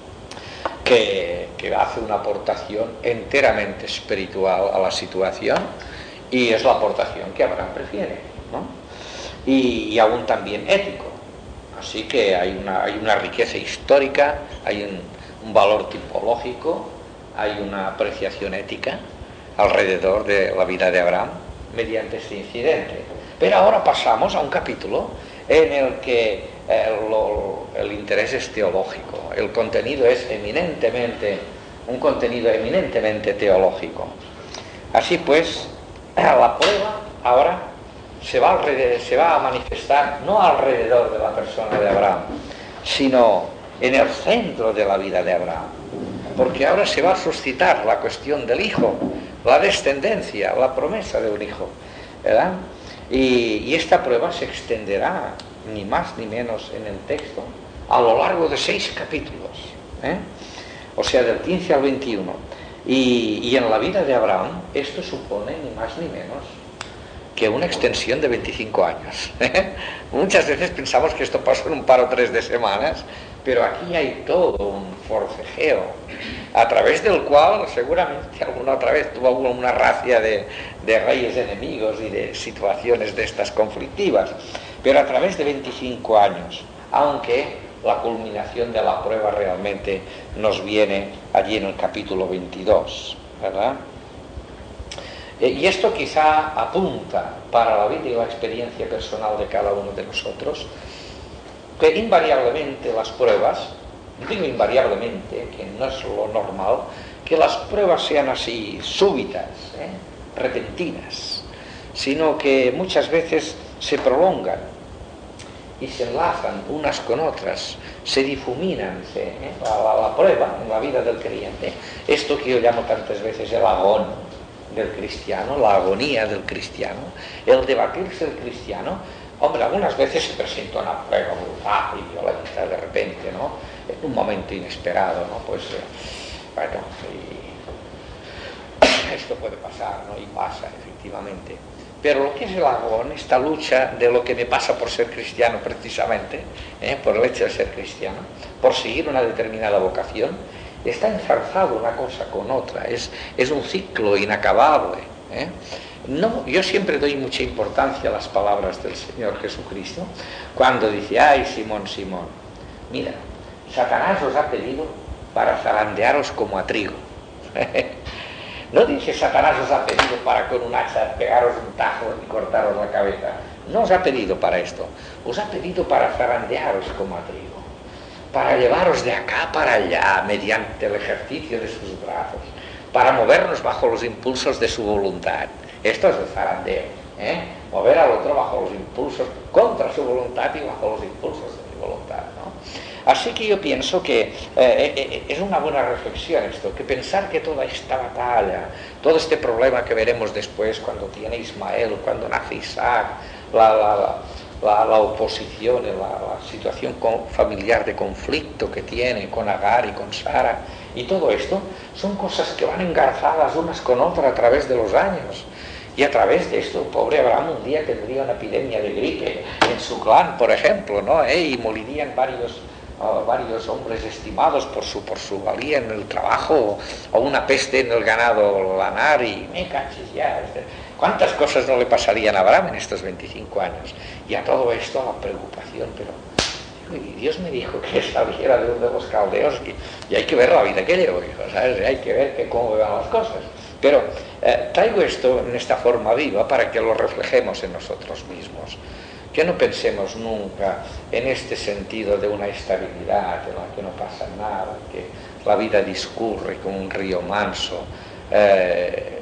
que hace una aportación enteramente espiritual a la situación, y es la aportación que Abraham prefiere, ¿no? Y aún también ético. Así que hay una riqueza histórica, hay un valor tipológico, hay una apreciación ética alrededor de la vida de Abraham mediante este incidente. Pero ahora pasamos a un capítulo en el que el interés es teológico, el contenido es un contenido eminentemente teológico. Así pues, la prueba ahora se va a manifestar no alrededor de la persona de Abraham, sino en el centro de la vida de Abraham, porque ahora se va a suscitar la cuestión del hijo, la descendencia, la promesa de un hijo, ¿verdad? Y esta prueba se extenderá, ni más ni menos en el texto, a lo largo de 6 capítulos, o sea, del 15 al 21. Y en la vida de Abraham esto supone ni más ni menos que una extensión de 25 años. Muchas veces pensamos que esto pasó en un par o 3 de semanas, pero aquí hay todo un forcejeo, a través del cual seguramente alguna otra vez tuvo una racia de reyes enemigos y de situaciones de estas conflictivas, pero a través de 25 años, aunque la culminación de la prueba realmente nos viene allí en el capítulo 22, ¿verdad? Y esto quizá apunta para la vida y la experiencia personal de cada uno de nosotros, que invariablemente las pruebas, digo invariablemente, que no es lo normal, que las pruebas sean así súbitas, repentinas, sino que muchas veces se prolongan y se enlazan unas con otras, se difuminan, la prueba en la vida del creyente. Esto que yo llamo tantas veces el agón del cristiano, la agonía del cristiano, el debatirse del cristiano. Hombre, algunas veces se presenta una prueba brutal y violenta de repente, ¿no? En un momento inesperado, ¿no? Pues, bueno, esto puede pasar, ¿no? Y pasa, efectivamente. Pero lo que es el agón, esta lucha de lo que me pasa por ser cristiano precisamente, por el hecho de ser cristiano, por seguir una determinada vocación, está enzarzado una cosa con otra, es un ciclo inacabable. No, yo siempre doy mucha importancia a las palabras del Señor Jesucristo cuando dice: ay, Simón, Simón, mira, Satanás os ha pedido para zarandearos como a trigo. No dice Satanás os ha pedido para con un hacha pegaros un tajo y cortaros la cabeza. No os ha pedido para esto, os ha pedido para zarandearos como a trigo, para llevaros de acá para allá mediante el ejercicio de sus brazos, para movernos bajo los impulsos de su voluntad. Esto es el zarandeo, mover al otro bajo los impulsos, contra su voluntad y bajo los impulsos de su voluntad, ¿no? Así que yo pienso que es una buena reflexión esto, que pensar que toda esta batalla, todo este problema que veremos después cuando tiene Ismael, cuando nace Isaac, la oposición, la situación familiar de conflicto que tiene con Agar y con Sara, y todo esto son cosas que van engarzadas unas con otras a través de los años. Y a través de esto, pobre Abraham un día tendría una epidemia de gripe en su clan, por ejemplo, ¿no? Y morirían varios hombres estimados por su valía en el trabajo, o una peste en el ganado lanar, y me cachis ya. ¿Cuántas cosas no le pasarían a Abraham en estos 25 años? Y a todo esto la preocupación, pero y Dios me dijo que saliera de uno de los caldeos, y hay que ver la vida que llevo, hijo, ¿sabes? Hay que ver cómo van las cosas. Pero traigo esto en esta forma viva para que lo reflejemos en nosotros mismos, que no pensemos nunca en este sentido de una estabilidad en la que no pasa nada, que la vida discurre como un río manso.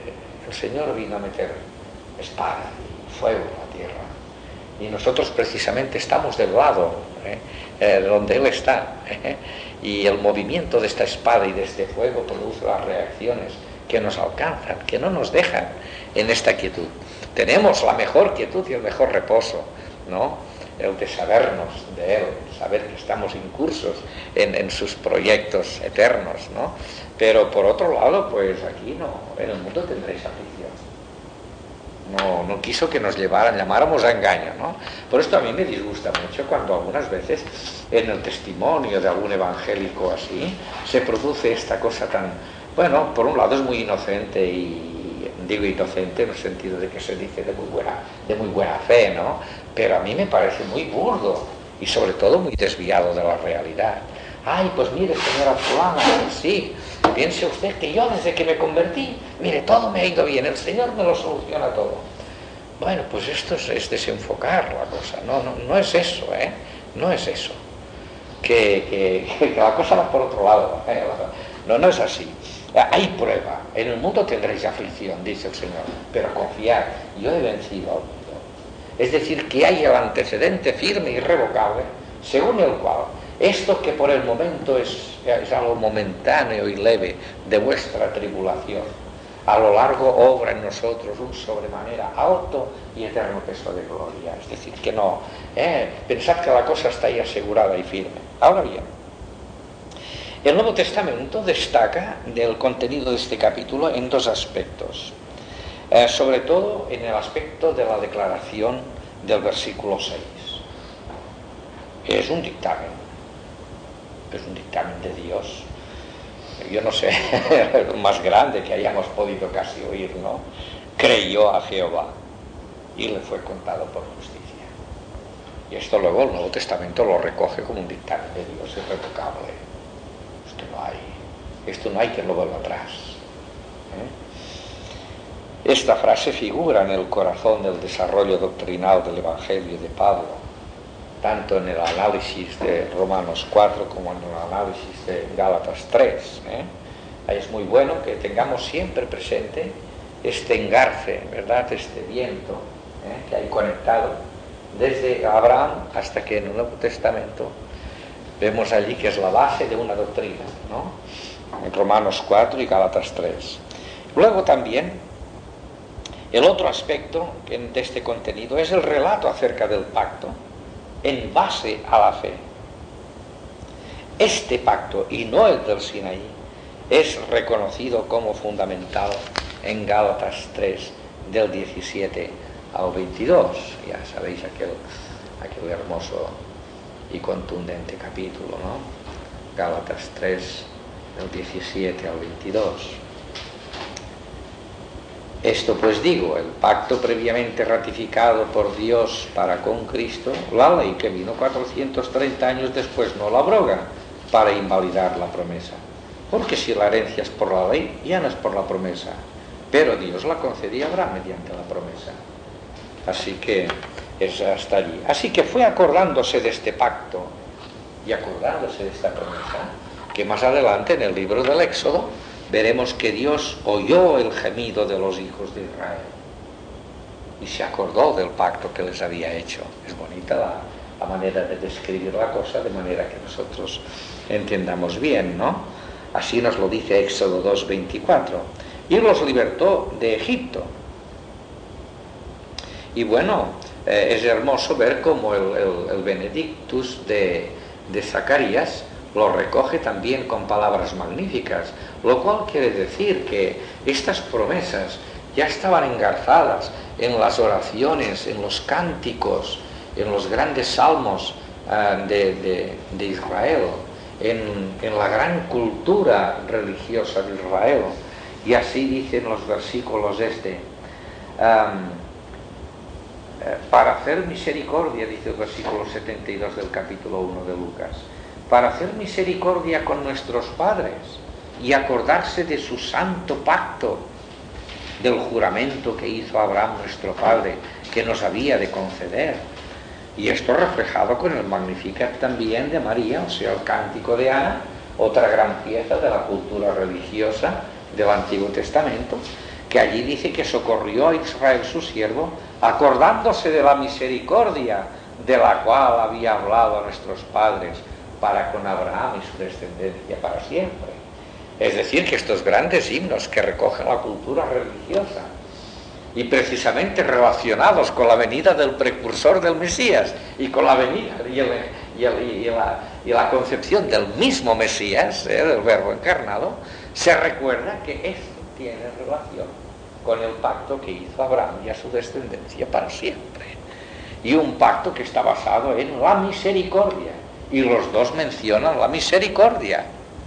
El Señor vino a meter espada y fuego en la tierra. Y nosotros precisamente estamos del lado donde Él está. Y el movimiento de esta espada y de este fuego produce las reacciones que nos alcanzan, que no nos dejan en esta quietud. Tenemos la mejor quietud y el mejor reposo, ¿no? El de sabernos de Él, saber que estamos incursos en sus proyectos eternos, ¿no? Pero por otro lado, pues aquí no, en el mundo tendréis aflicción. No quiso que nos llamáramos a engaño, ¿no? Por esto a mí me disgusta mucho cuando algunas veces en el testimonio de algún evangélico así se produce esta cosa tan, bueno, por un lado es muy inocente y digo inocente en el sentido de que se dice de muy buena fe, ¿no? Pero a mí me parece muy burdo y sobre todo muy desviado de la realidad. Ay, pues mire, señora fulana, sí, piense usted que yo desde que me convertí, mire, todo me ha ido bien, el Señor me lo soluciona todo. Bueno, pues esto es desenfocar la cosa, no es eso, no es eso. Que la cosa va por otro lado, no es así. Hay prueba, en el mundo tendréis aflicción, dice el Señor, pero confiad, yo he vencido al mundo. Es decir, que hay el antecedente firme y irrevocable, según el cual esto que por el momento es algo momentáneo y leve de vuestra tribulación, a lo largo obra en nosotros un sobremanera alto y eterno peso de gloria. Es decir, que no, pensad que la cosa está ahí asegurada y firme. Ahora bien, el Nuevo Testamento destaca del contenido de este capítulo en dos aspectos, sobre todo en el aspecto de la declaración del versículo 6. Es un dictamen de Dios. Yo no sé, lo más grande que hayamos podido casi oír, ¿no? Creyó a Jehová y le fue contado por justicia. Y esto luego el Nuevo Testamento lo recoge como un dictamen de Dios irrevocable. Esto no hay que lo vuelva atrás. Esta frase figura en el corazón del desarrollo doctrinal del Evangelio de Pablo, tanto en el análisis de Romanos 4 como en el análisis de Gálatas 3. Es muy bueno que tengamos siempre presente este engarce, ¿verdad? Este viento que hay conectado desde Abraham hasta que en el Nuevo Testamento vemos allí que es la base de una doctrina, ¿no? En Romanos 4 y Gálatas 3. Luego también el otro aspecto de este contenido es el relato acerca del pacto en base a la fe. Este pacto, y no el del Sinaí, es reconocido como fundamental en Gálatas 3, del 17 al 22. Ya sabéis aquel hermoso y contundente capítulo, ¿no? Gálatas 3, del 17 al 22. Esto pues digo, el pacto previamente ratificado por Dios para con Cristo, la ley que vino 430 años después no la abroga para invalidar la promesa. Porque si la herencia es por la ley, ya no es por la promesa, pero Dios la concedía a Abraham mediante la promesa. Así que es hasta allí. Así que fue acordándose de este pacto y acordándose de esta promesa, que más adelante en el libro del Éxodo veremos que Dios oyó el gemido de los hijos de Israel y se acordó del pacto que les había hecho. Es bonita la manera de describir la cosa de manera que nosotros entendamos bien, ¿no? Así nos lo dice Éxodo 2:24. Y los libertó de Egipto. Y bueno, es hermoso ver cómo el Benedictus de Zacarías lo recoge también con palabras magníficas, lo cual quiere decir que estas promesas ya estaban engarzadas en las oraciones, en los cánticos, en los grandes salmos de Israel, en la gran cultura religiosa de Israel. Y así dicen los versículos para hacer misericordia, dice el versículo 72 del capítulo 1 de Lucas, para hacer misericordia con nuestros padres y acordarse de su santo pacto, del juramento que hizo Abraham nuestro padre, que nos había de conceder. Y esto reflejado con el Magnificat también de María, o sea, el cántico de Ana, otra gran pieza de la cultura religiosa del Antiguo Testamento, que allí dice que socorrió a Israel su siervo, acordándose de la misericordia de la cual había hablado a nuestros padres para con Abraham y su descendencia para siempre. Es decir, que estos grandes himnos que recogen la cultura religiosa y precisamente relacionados con la venida del precursor del Mesías y con la venida y la concepción del mismo Mesías, del Verbo encarnado, se recuerda que esto tiene relación con el pacto que hizo Abraham y a su descendencia para siempre. Y un pacto que está basado en la misericordia. Y los dos mencionan la misericordia.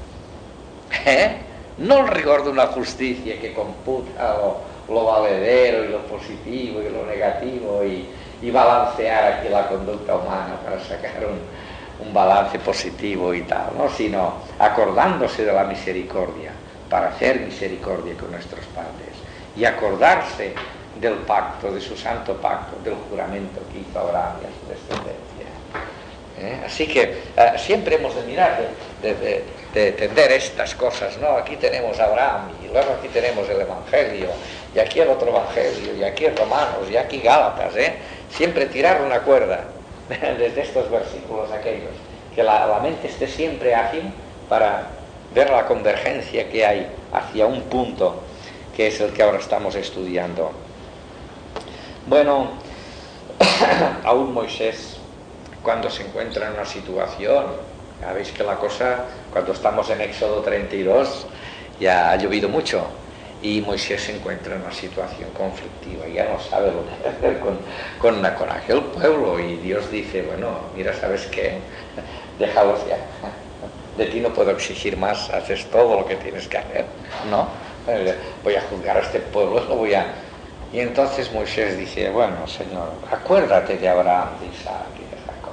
No el rigor de una justicia que computa lo valedero y lo positivo y lo negativo y balancear aquí la conducta humana para sacar un balance positivo y tal, ¿no? Sino acordándose de la misericordia para hacer misericordia con nuestros padres y acordarse del pacto, de su santo pacto, del juramento que hizo Abraham y a su descendencia. Así que siempre hemos de mirar, de entender estas cosas, ¿no? Aquí tenemos a Abraham y luego aquí tenemos el Evangelio y aquí el otro Evangelio y aquí Romanos y aquí Gálatas, siempre tirar una cuerda desde estos versículos aquellos, que la mente esté siempre ágil para ver la convergencia que hay hacia un punto que es el que ahora estamos estudiando. Bueno, aún Moisés, cuando se encuentra en una situación, ya veis que la cosa, cuando estamos en Éxodo 32, ya ha llovido mucho y Moisés se encuentra en una situación conflictiva, ya no sabe lo que hacer con aquel pueblo, y Dios dice, bueno, mira, ¿sabes qué? Déjalos ya, de ti no puedo exigir más, haces todo lo que tienes que hacer, ¿no? Voy a juzgar a este pueblo, lo voy a... Y entonces Moisés dice, bueno, Señor, acuérdate de Abraham, de Isaac y de Jacob.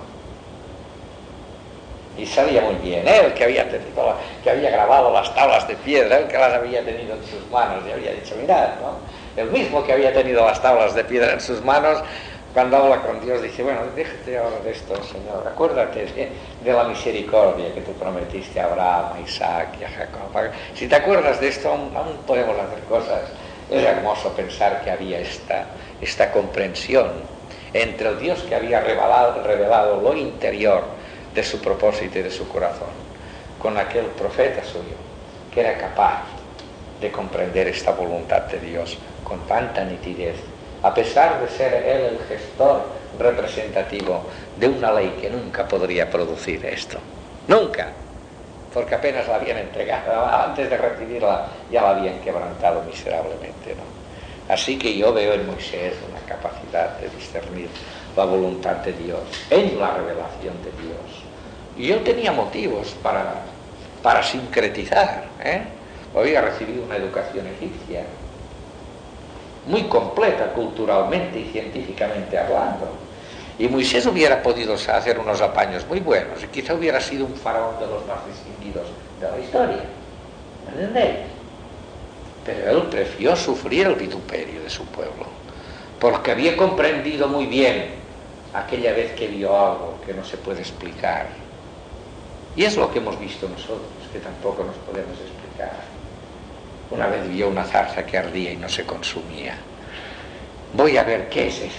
Y sabía muy bien, él que había grabado las tablas de piedra, él que las había tenido en sus manos, y había dicho, mirad, ¿no? El mismo que había tenido las tablas de piedra en sus manos, cuando habla con Dios, dice, bueno, déjate ahora de esto, Señor, acuérdate de la misericordia que tú prometiste a Abraham, a Isaac y a Jacob. Si te acuerdas de esto, aún podemos hacer cosas. Es hermoso pensar que había esta comprensión entre el Dios que había revelado lo interior de su propósito y de su corazón, con aquel profeta suyo, que era capaz de comprender esta voluntad de Dios con tanta nitidez, a pesar de ser él el gestor representativo de una ley que nunca podría producir esto. Nunca. Porque apenas la habían entregado, antes de recibirla ya la habían quebrantado miserablemente, ¿no? Así que yo veo en Moisés una capacidad de discernir la voluntad de Dios, en la revelación de Dios. Y él tenía motivos para sincretizar, Había recibido una educación egipcia, muy completa culturalmente y científicamente hablando. Y Moisés hubiera podido hacer unos apaños muy buenos y quizá hubiera sido un faraón de los más distinguidos de la historia. ¿Me entendéis? Pero él prefirió sufrir el vituperio de su pueblo, porque había comprendido muy bien aquella vez que vio algo que no se puede explicar. Y es lo que hemos visto nosotros, que tampoco nos podemos explicar. Una vez vio una zarza que ardía y no se consumía. Voy a ver qué es esto.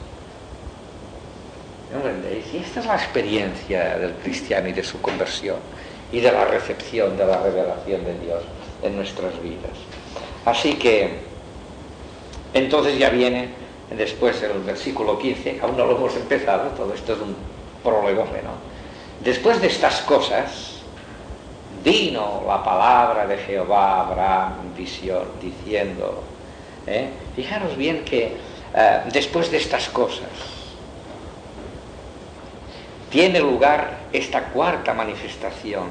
¿No entendéis? Y esta es la experiencia del cristiano y de su conversión y de la recepción de la revelación de Dios en nuestras vidas. Así que entonces ya viene después el versículo 15, aún no lo hemos empezado, todo esto es un prólogo, ¿no? Después de estas cosas vino la palabra de Jehová a Abraham en visión diciendo, fijaros bien que después de estas cosas tiene lugar esta cuarta manifestación.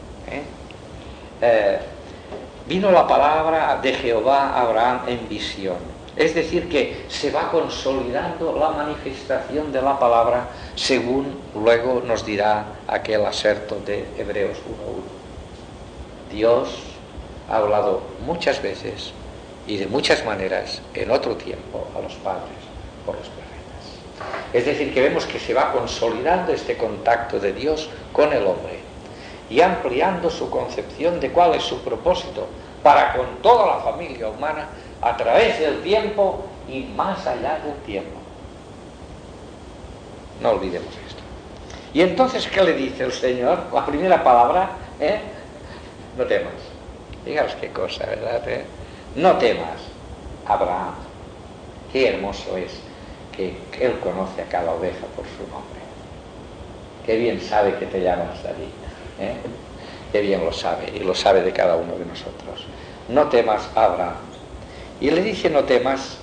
Vino la palabra de Jehová a Abraham en visión. Es decir, que se va consolidando la manifestación de la palabra, según luego nos dirá aquel aserto de Hebreos 1:1. Dios ha hablado muchas veces y de muchas maneras en otro tiempo a los padres por los profetas. Es decir, que vemos que se va consolidando este contacto de Dios con el hombre y ampliando su concepción de cuál es su propósito para con toda la familia humana a través del tiempo y más allá del tiempo. No olvidemos esto. Y entonces, ¿qué le dice el Señor? La primera palabra, no temas. Fijaros qué cosa, ¿verdad? No temas, Abraham. Qué hermoso es que Él conoce a cada oveja por su nombre. Qué bien sabe que te llamas allí. Qué bien lo sabe, y lo sabe de cada uno de nosotros. No temas, Abraham. Y le dice no temas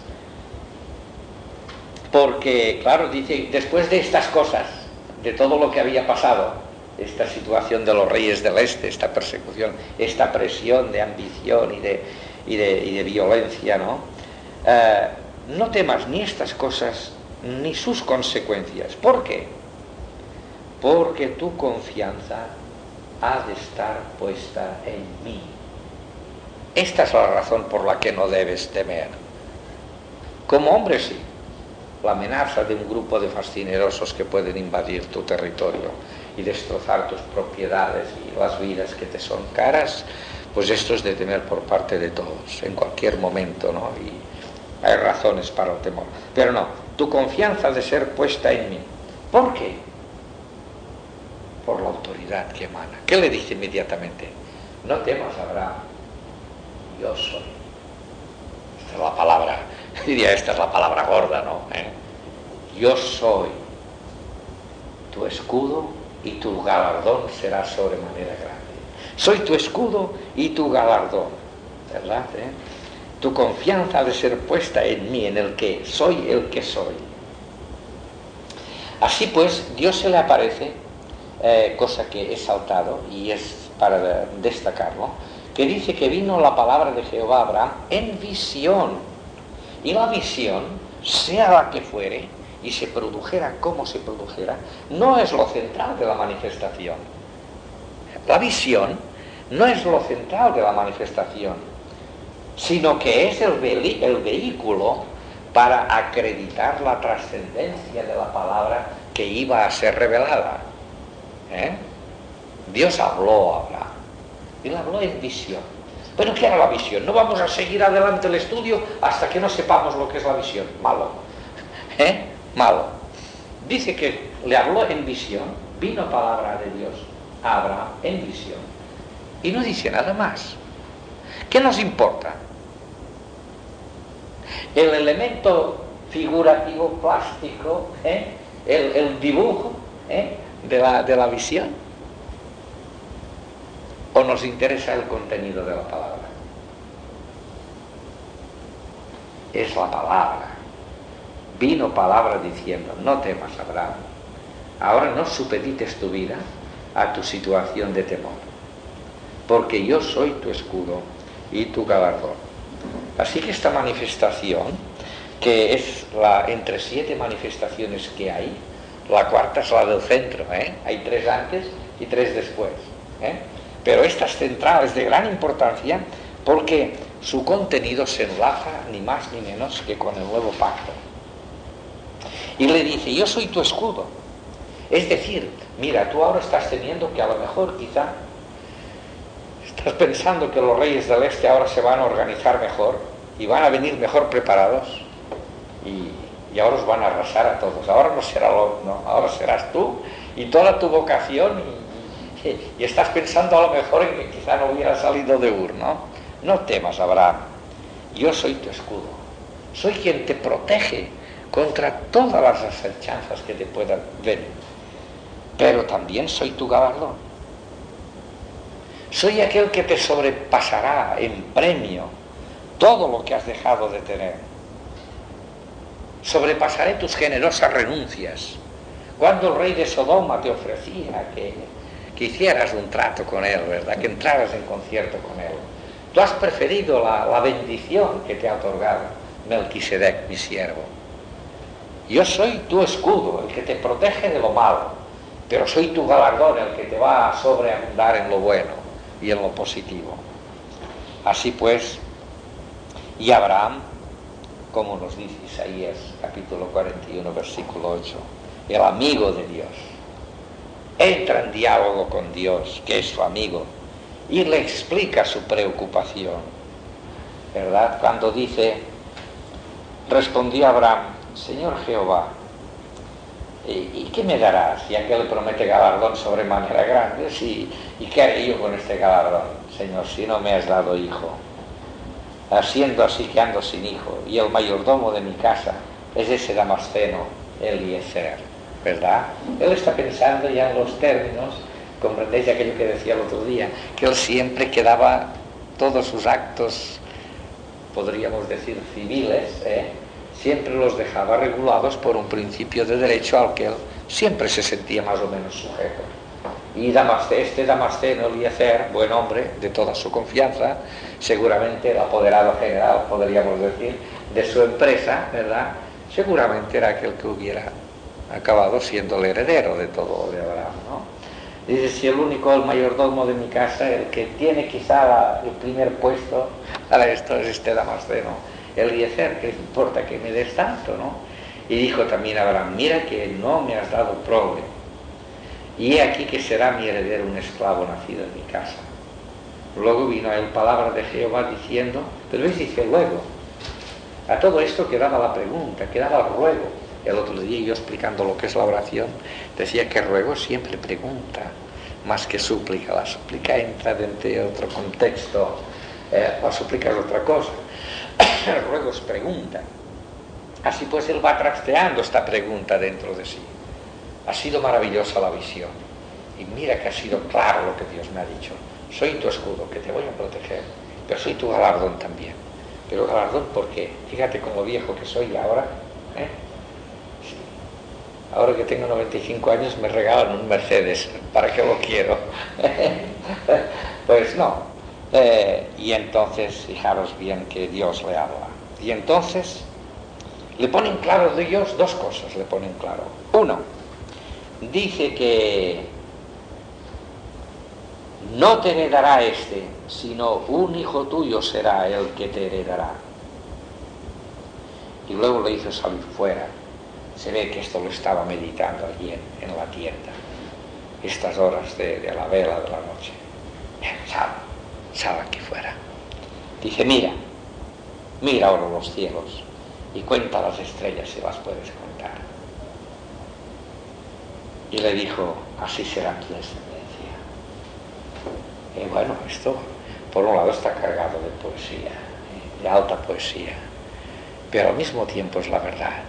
porque, claro, dice, después de estas cosas, de todo lo que había pasado, esta situación de los reyes del este, esta persecución, esta presión de ambición y de violencia, ¿no? No temas ni estas cosas ni sus consecuencias. ¿Por qué? Porque tu confianza ha de estar puesta en mí. Esta es la razón por la que no debes temer. Como hombre sí, la amenaza de un grupo de fascinerosos que pueden invadir tu territorio y destrozar tus propiedades y las vidas que te son caras, pues esto es de temer por parte de todos, en cualquier momento, ¿no? Y hay razones para el temor. Pero no, tu confianza ha de ser puesta en mí. ¿Por qué? Por la autoridad que emana. ¿Qué le dice inmediatamente? No temas, Abraham, yo soy. Esta es la palabra, diría, esta es la palabra gorda, ¿no? Yo soy tu escudo y tu galardón será sobremanera grande. Soy tu escudo y tu galardón, ¿verdad? Tu confianza ha de ser puesta en mí, en el que soy el que soy. Así pues, Dios se le aparece, cosa que he saltado y es para destacarlo, que dice que vino la palabra de Jehová a Abraham en visión. Y la visión, sea la que fuere, y se produjera como se produjera, no es lo central de la manifestación. La visión no es lo central de la manifestación, sino que es el vehículo para acreditar la trascendencia de la palabra que iba a ser revelada. Dios habló a Abraham, y le habló en visión. ¿Pero qué era la visión? No vamos a seguir adelante el estudio hasta que no sepamos lo que es la visión. Malo. Malo. Dice que le habló en visión, vino palabra de Dios a Abraham en visión. Y no dice nada más. ¿Qué nos importa? El elemento figurativo, plástico, el dibujo de la visión. ¿O nos interesa el contenido de la palabra? Es la palabra. Vino palabra diciendo, no temas, Abraham. Ahora no supedites tu vida a tu situación de temor, porque yo soy tu escudo y tu galardón. Así que esta manifestación, que es entre 7 manifestaciones que hay, la cuarta es la del centro, hay 3 antes y 3 después, pero esta es central, es de gran importancia, porque su contenido se enlaza ni más ni menos que con el nuevo pacto. Y le dice, yo soy tu escudo. Es decir, mira, tú ahora estás temiendo que a lo mejor quizá estás pensando que los reyes del este ahora se van a organizar mejor y van a venir mejor preparados y ahora os van a arrasar a todos. Ahora no será ahora serás tú y toda tu vocación y estás pensando a lo mejor en que quizá no hubiera salido de Ur, ¿no? No temas, Abraham. Yo soy tu escudo. Soy quien te protege contra todas las asechanzas que te puedan venir. Pero también soy tu galardón. Soy aquel que te sobrepasará en premio todo lo que has dejado de tener. Sobrepasaré tus generosas renuncias. Cuando el rey de Sodoma te ofrecía que hicieras un trato con él, ¿verdad? Que entraras en concierto con él. Tú has preferido la bendición que te ha otorgado Melquisedec, mi siervo. Yo soy tu escudo, el que te protege de lo malo, pero soy tu galardón, el que te va a sobreabundar en lo bueno y en lo positivo. Así pues, y Abraham, como nos dice Isaías, capítulo 41, versículo 8, el amigo de Dios, entra en diálogo con Dios, que es su amigo, y le explica su preocupación. ¿verdad? Cuando dice, respondió Abraham, Señor Jehová, ¿y qué me darás? Ya que le promete galardón sobremanera grande, ¿y qué haré yo con este galardón, Señor, si no me has dado hijo? Siendo así que ando sin hijo, y el mayordomo de mi casa es ese Damasceno, Eliezer, ¿verdad? Él está pensando ya en los términos, comprendéis aquello que decía el otro día, que él siempre quedaba todos sus actos, podríamos decir civiles, siempre los dejaba regulados por un principio de derecho al que él siempre se sentía más o menos sujeto. Y este Damasceno Eliezer, buen hombre, de toda su confianza, seguramente el apoderado general, podríamos decir, de su empresa, ¿verdad? Seguramente era aquel que hubiera acabado siendo el heredero de todo de Abraham, ¿no? Dice, si el mayordomo de mi casa, el que tiene quizá el primer puesto para esto es este Damasceno Eliezer, que importa que me des tanto, ¿no? Y dijo también Abraham, mira que no me has dado prole, y he aquí que será mi heredero un esclavo nacido en mi casa. Luego vino a él palabra de Jehová diciendo, pero él dice luego, a todo esto quedaba la pregunta, quedaba el ruego. El otro día yo explicando lo que es la oración, decía que ruego siempre pregunta, más que súplica. La súplica entra dentro de otro contexto, la súplica es otra cosa. El ruego es pregunta. Así pues él va trasteando esta pregunta dentro de sí. Ha sido maravillosa la visión, y mira que ha sido claro lo que Dios me ha dicho. Soy tu escudo, que te voy a proteger, pero soy tu galardón también. Pero galardón, ¿por qué? Fíjate con lo viejo que soy ahora, Sí. Ahora que tengo 95 años me regalan un Mercedes, ¿para qué lo quiero? Pues no. Y entonces, fijaros bien que Dios le habla. Y entonces, le ponen claro de Dios dos cosas, le ponen claro. Uno, dice que no te heredará sino un hijo tuyo será el que te heredará. Y luego le hizo salir fuera. Se ve que esto lo estaba meditando allí en la tienda, estas horas de la vela de la noche. Sal aquí fuera. Dice, mira ahora los cielos y cuenta las estrellas si las puedes contar. Y le dijo, así será tu descendencia. Y bueno, esto por un lado está cargado de poesía, de alta poesía, pero al mismo tiempo es la verdad.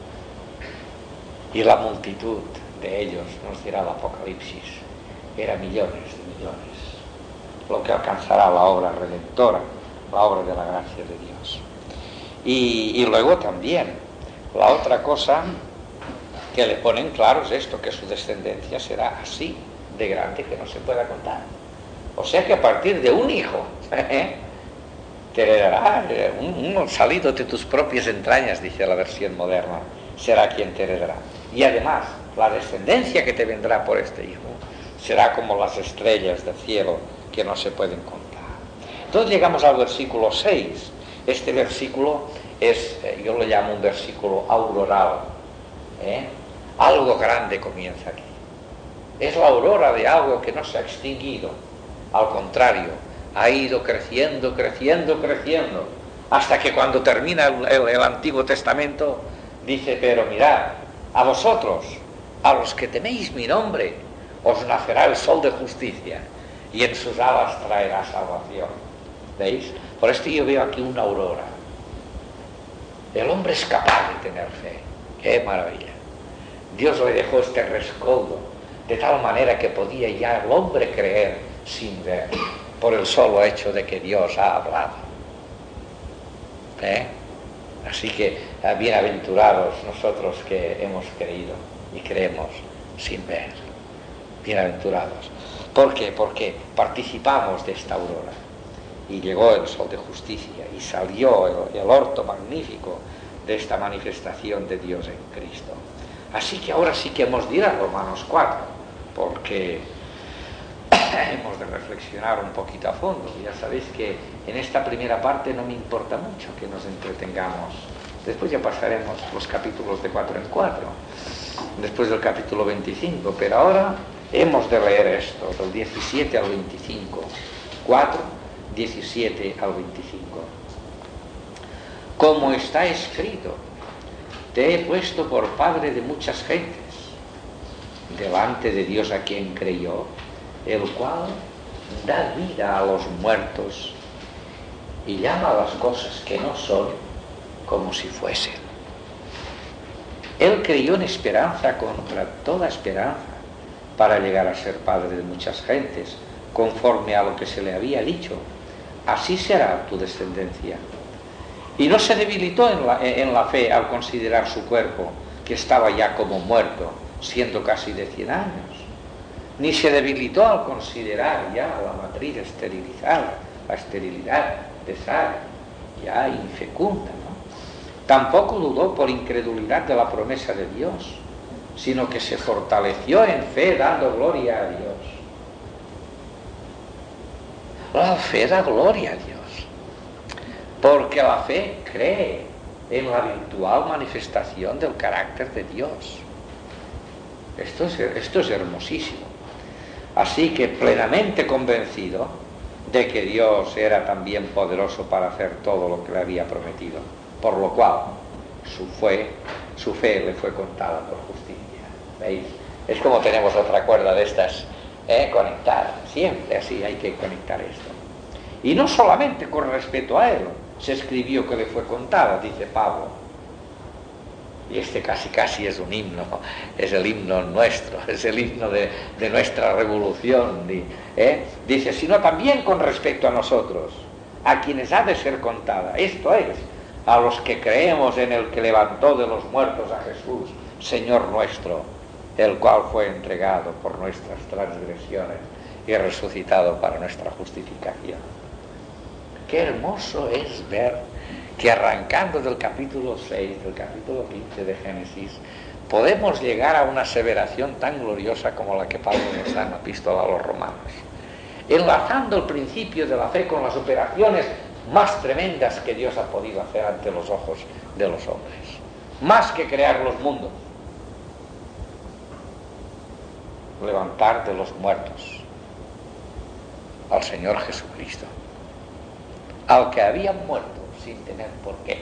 Y la multitud de ellos, nos dirá el Apocalipsis, era millones de millones, lo que alcanzará la obra redentora, la obra de la gracia de Dios. Y luego también, la otra cosa que le ponen claro es esto, que su descendencia será así de grande que no se pueda contar. O sea que a partir de un hijo, te heredará un salido de tus propias entrañas, dice la versión moderna, será quien te heredará. Y además, la descendencia que te vendrá por este hijo será como las estrellas del cielo que no se pueden contar. Entonces llegamos al versículo 6. Este versículo es, yo lo llamo un versículo auroral. Algo grande comienza aquí. Es la aurora de algo que no se ha extinguido. Al contrario, ha ido creciendo, creciendo, creciendo, hasta que cuando termina el Antiguo Testamento, dice, pero mirad, a vosotros, a los que teméis mi nombre, os nacerá el sol de justicia, y en sus alas traerá salvación. ¿Veis? Por esto yo veo aquí una aurora. El hombre es capaz de tener fe. ¡Qué maravilla! Dios le dejó este rescoldo, de tal manera que podía ya el hombre creer sin ver, por el solo hecho de que Dios ha hablado. Así que bienaventurados nosotros que hemos creído y creemos sin ver. Bienaventurados. ¿Por qué? Porque participamos de esta aurora. Y llegó el sol de justicia y salió el orto magnífico de esta manifestación de Dios en Cristo. Así que ahora sí que hemos de ir a Romanos 4, porque hemos de reflexionar un poquito a fondo. Ya sabéis que en esta primera parte no me importa mucho que nos entretengamos. Después ya pasaremos los capítulos de 4 en 4, después del capítulo 25, pero ahora hemos de leer esto, del 17 al 25, 4, 17 al 25. como está escrito, te he puesto por padre de muchas gentes, delante de Dios a quien creyó, el cual da vida a los muertos y llama a las cosas que no son como si fuesen. Él creyó en esperanza contra toda esperanza para llegar a ser padre de muchas gentes, conforme a lo que se le había dicho: así será tu descendencia. Y no se debilitó en la fe al considerar su cuerpo, que estaba ya como muerto, siendo casi de 100 años. Ni se debilitó al considerar ya la matriz esterilizada, la esterilidad de Sara, ya infecunda, ¿no? Tampoco dudó por incredulidad de la promesa de Dios, sino que se fortaleció en fe, dando gloria a Dios. La fe da gloria a Dios, porque la fe cree en la virtual manifestación del carácter de Dios. Esto es hermosísimo. Así que plenamente convencido de que Dios era también poderoso para hacer todo lo que le había prometido, por lo cual su fe le fue contada por justicia. ¿Veis? Es como tenemos otra cuerda de estas, conectada. Siempre así hay que conectar esto. Y no solamente con respecto a él se escribió que le fue contada, dice Pablo. Y este casi es un himno, es el himno nuestro, es el himno de nuestra revolución. Dice, sino también con respecto a nosotros, a quienes ha de ser contada. Esto es, a los que creemos en el que levantó de los muertos a Jesús, Señor nuestro, el cual fue entregado por nuestras transgresiones y resucitado para nuestra justificación. Qué hermoso es ver que arrancando del capítulo 6, del capítulo 15 de Génesis, podemos llegar a una aseveración tan gloriosa como la que Pablo nos da en la epístola a los Romanos, enlazando el principio de la fe con las operaciones más tremendas que Dios ha podido hacer ante los ojos de los hombres, más que crear los mundos, levantar de los muertos al Señor Jesucristo, al que habían muerto sin tener por qué,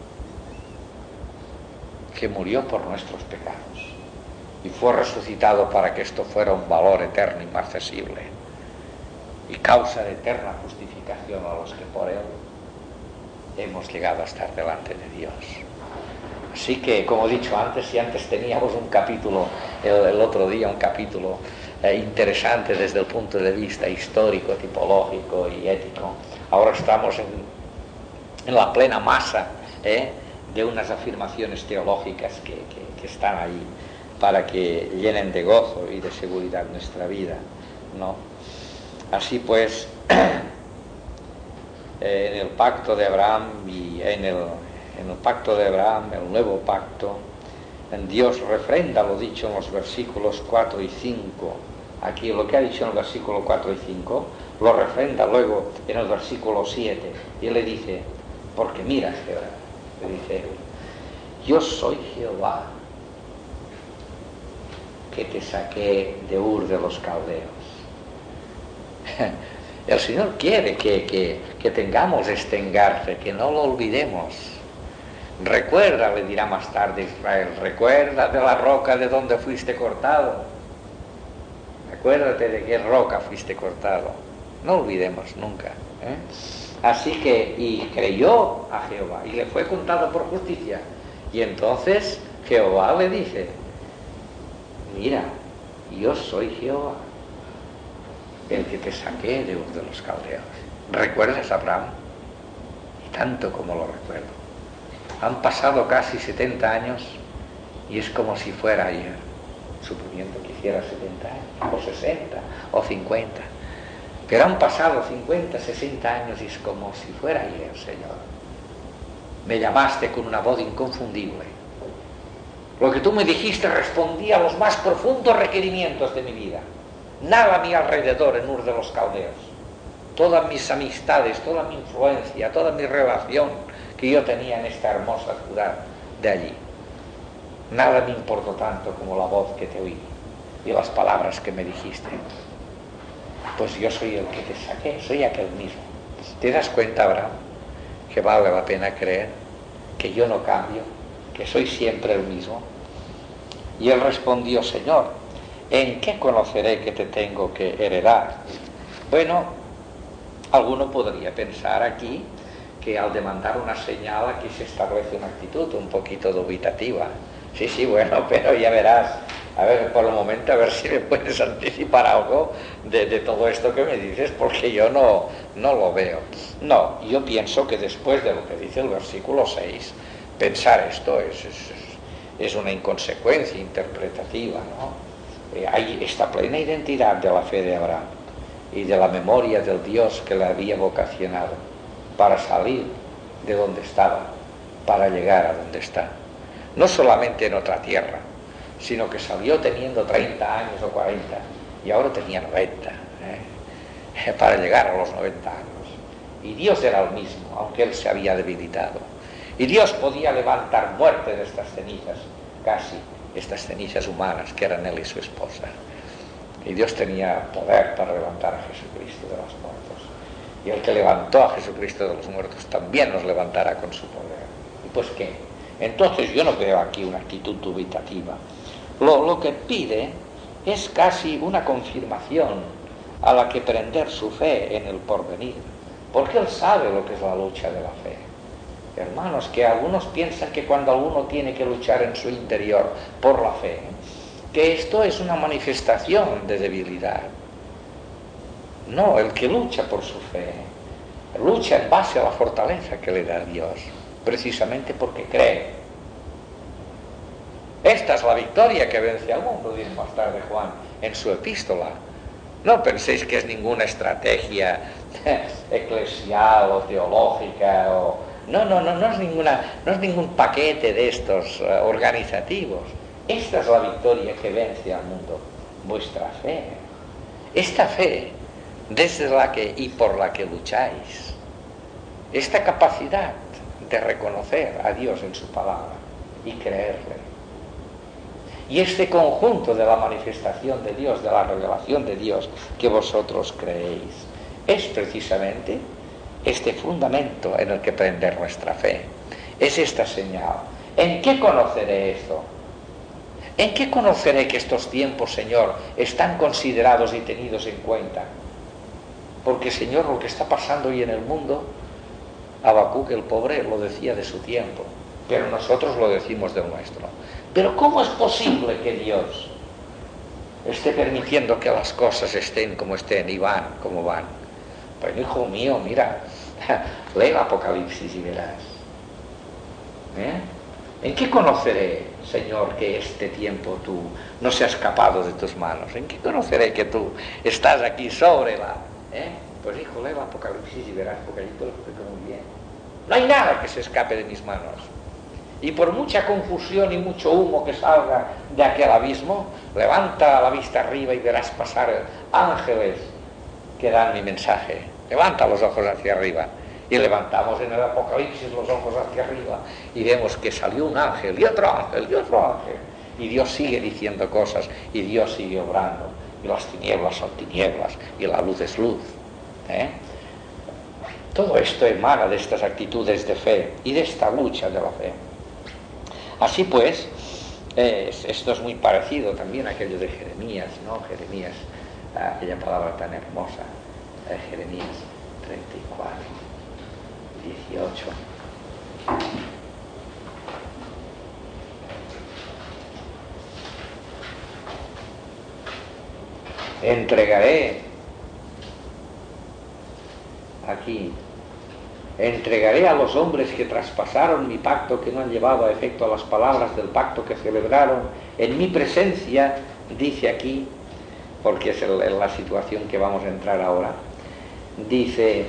que murió por nuestros pecados y fue resucitado para que esto fuera un valor eterno, inmarcesible y causa de eterna justificación a los que por él hemos llegado a estar delante de Dios. Así que, como he dicho antes, si antes teníamos un capítulo, el otro día un capítulo interesante desde el punto de vista histórico, tipológico y ético, ahora estamos en la plena masa de unas afirmaciones teológicas que están ahí para que llenen de gozo y de seguridad nuestra vida, ¿no? Así pues, en el pacto de Abraham y en el pacto de Abraham, el nuevo pacto, Dios refrenda lo dicho en los versículos 4 y 5. Aquí lo que ha dicho en el versículo 4 y 5 lo refrenda luego en el versículo 7 y él le dice: porque mira, Jehová, le dice, yo soy Jehová que te saqué de Ur de los Caldeos. El Señor quiere que tengamos este engarce, que no lo olvidemos. Recuerda, le dirá más tarde Israel, recuerda de la roca de donde fuiste cortado. Acuérdate de qué roca fuiste cortado. No olvidemos nunca. Así que, y creyó a Jehová, y le fue contado por justicia. Y entonces Jehová le dice: mira, yo soy Jehová, el que te saqué de Ur de los Caldeos. ¿Recuerdas a Abraham? Y tanto como lo recuerdo. Han pasado casi 70 años y es como si fuera ayer, suponiendo que hiciera 70 años, o 60, o 50. Pero han pasado 50, 60 años y es como si fuera ayer, Señor. Me llamaste con una voz inconfundible. Lo que tú me dijiste respondía a los más profundos requerimientos de mi vida. Nada a mi alrededor en Ur de los Caldeos. Todas mis amistades, toda mi influencia, toda mi relación que yo tenía en esta hermosa ciudad de allí. Nada me importó tanto como la voz que te oí y las palabras que me dijiste. Pues yo soy el que te saqué, soy aquel mismo. ¿Te das cuenta, Abraham, que vale la pena creer? que yo no cambio, que soy siempre el mismo? Y él respondió: Señor, ¿en qué conoceré que te tengo que heredar? Bueno, alguno podría pensar aquí que al demandar una señal aquí se establece una actitud un poquito dubitativa. Sí, bueno, pero ya verás, a ver, por el momento, a ver si me puedes anticipar algo de todo esto que me dices, porque yo no lo veo. No, yo pienso que después de lo que dice el versículo 6, pensar esto es una inconsecuencia interpretativa, ¿no? Hay esta plena identidad de la fe de Abraham y de la memoria del Dios que le había vocacionado para salir de donde estaba, para llegar a donde está. No solamente en otra tierra, sino que salió teniendo 30 años o 40 y ahora tenía 90, para llegar a los 90 años. Y Dios era el mismo, aunque él se había debilitado. Y Dios podía levantar muerte de estas cenizas, casi estas cenizas humanas que eran él y su esposa. Y Dios tenía poder para levantar a Jesucristo de los muertos. Y el que levantó a Jesucristo de los muertos también nos levantará con su poder. ¿Y pues qué? Entonces yo no veo aquí una actitud dubitativa. Lo que pide es casi una confirmación a la que prender su fe en el porvenir, porque él sabe lo que es la lucha de la fe. Hermanos, que algunos piensan que cuando alguno tiene que luchar en su interior por la fe, que esto es una manifestación de debilidad. No, el que lucha por su fe, lucha en base a la fortaleza que le da Dios, precisamente porque cree. Esta es la victoria que vence al mundo, dice más tarde Juan en su epístola. No penséis que es ninguna estrategia eclesial o teológica no es ningún paquete de estos organizativos. Esta es la victoria que vence al mundo, vuestra fe. Esta fe desde la que y por la que lucháis. Esta capacidad de reconocer a Dios en su palabra y creerle. Y este conjunto de la manifestación de Dios, de la revelación de Dios que vosotros creéis, es precisamente este fundamento en el que prender nuestra fe. Es esta señal. ¿En qué conoceré esto? ¿En qué conoceré que estos tiempos, Señor, están considerados y tenidos en cuenta? Porque, Señor, lo que está pasando hoy en el mundo, Habacuc el pobre lo decía de su tiempo, pero nosotros lo decimos del nuestro. Pero ¿cómo es posible que Dios esté permitiendo que las cosas estén como estén y van como van? Pues, hijo mío, mira, lee el Apocalipsis y verás. ¿En qué conoceré, Señor, que este tiempo tú no se ha escapado de tus manos? ¿En qué conoceré que tú estás aquí sobre la... Pues hijo, lee el Apocalipsis y verás, porque allí te lo explico muy bien. No hay nada que se escape de mis manos. Y por mucha confusión y mucho humo que salga de aquel abismo, levanta la vista arriba y verás pasar ángeles que dan mi mensaje. Levanta los ojos hacia arriba. Y levantamos en el Apocalipsis los ojos hacia arriba y vemos que salió un ángel y otro ángel y otro ángel. Y Dios sigue diciendo cosas y Dios sigue obrando. Y las tinieblas son tinieblas y la luz es luz. Todo esto emana de estas actitudes de fe y de esta lucha de la fe. Así pues, esto es muy parecido también a aquello de Jeremías, ¿no? Jeremías, aquella palabra tan hermosa, Jeremías 34, 18. Entregaré a los hombres que traspasaron mi pacto, que no han llevado a efecto a las palabras del pacto que celebraron en mi presencia, dice aquí, porque es la situación que vamos a entrar ahora, dice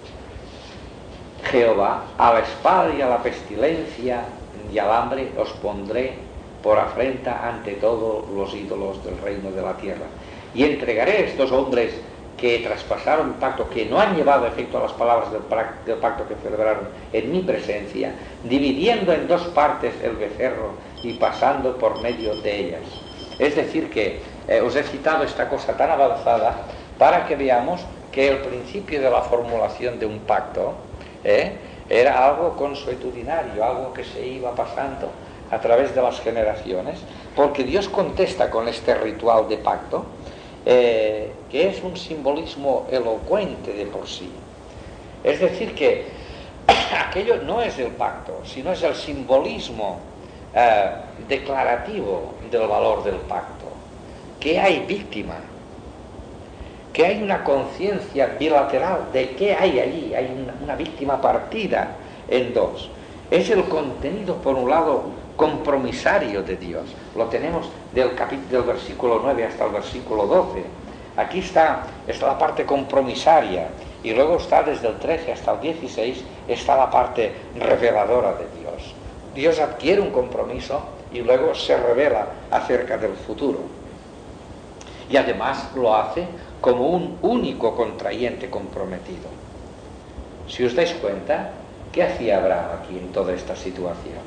Jehová: a la espada y a la pestilencia y al hambre os pondré por afrenta ante todos los ídolos del reino de la tierra. Y entregaré a estos hombres que traspasaron el pacto, que no han llevado a efecto a las palabras del pacto que celebraron en mi presencia, dividiendo en dos partes el becerro y pasando por medio de ellas. Es decir que os he citado esta cosa tan avanzada para que veamos que el principio de la formulación de un pacto era algo consuetudinario, algo que se iba pasando a través de las generaciones, porque Dios contesta con este ritual de pacto, que es un simbolismo elocuente de por sí. Es decir, que aquello no es el pacto, sino es el simbolismo declarativo del valor del pacto, que hay víctima, que hay una conciencia bilateral de que hay allí, hay una víctima partida en dos. Es el contenido, por un lado, compromisario de Dios. Lo tenemos del versículo 9 hasta el versículo 12. Aquí está la parte compromisaria, y luego está desde el 13 hasta el 16, está la parte reveladora de Dios. Dios adquiere un compromiso y luego se revela acerca del futuro. Y además lo hace como un único contrayente comprometido. Si os dais cuenta, ¿qué hacía Abraham aquí en toda esta situación?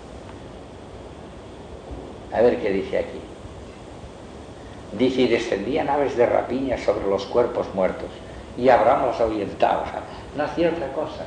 A ver qué dice aquí. Dice, y descendían aves de rapiña sobre los cuerpos muertos, y Abraham los ahuyentaba. No hacía otra cosa.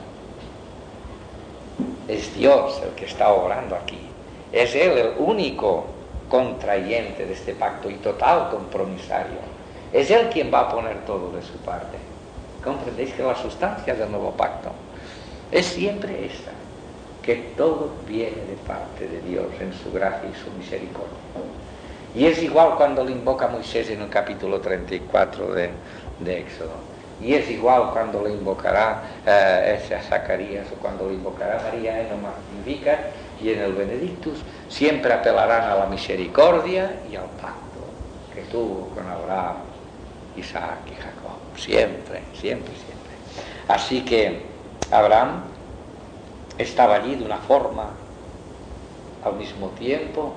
Es Dios el que está obrando aquí. Es Él el único contrayente de este pacto y total compromisario. Es Él quien va a poner todo de su parte. ¿Comprendéis que la sustancia del nuevo pacto es siempre esta? Que todo viene de parte de Dios en su gracia y su misericordia. Y es igual cuando le invoca a Moisés en el capítulo 34 de Éxodo. Y es igual cuando le invocará a Zacarías, o cuando le invocará a María en el Magnificat y en el Benedictus. Siempre apelarán a la misericordia y al pacto que tuvo con Abraham, Isaac y Jacob. Siempre, siempre, siempre. Así que Abraham estaba allí de una forma, al mismo tiempo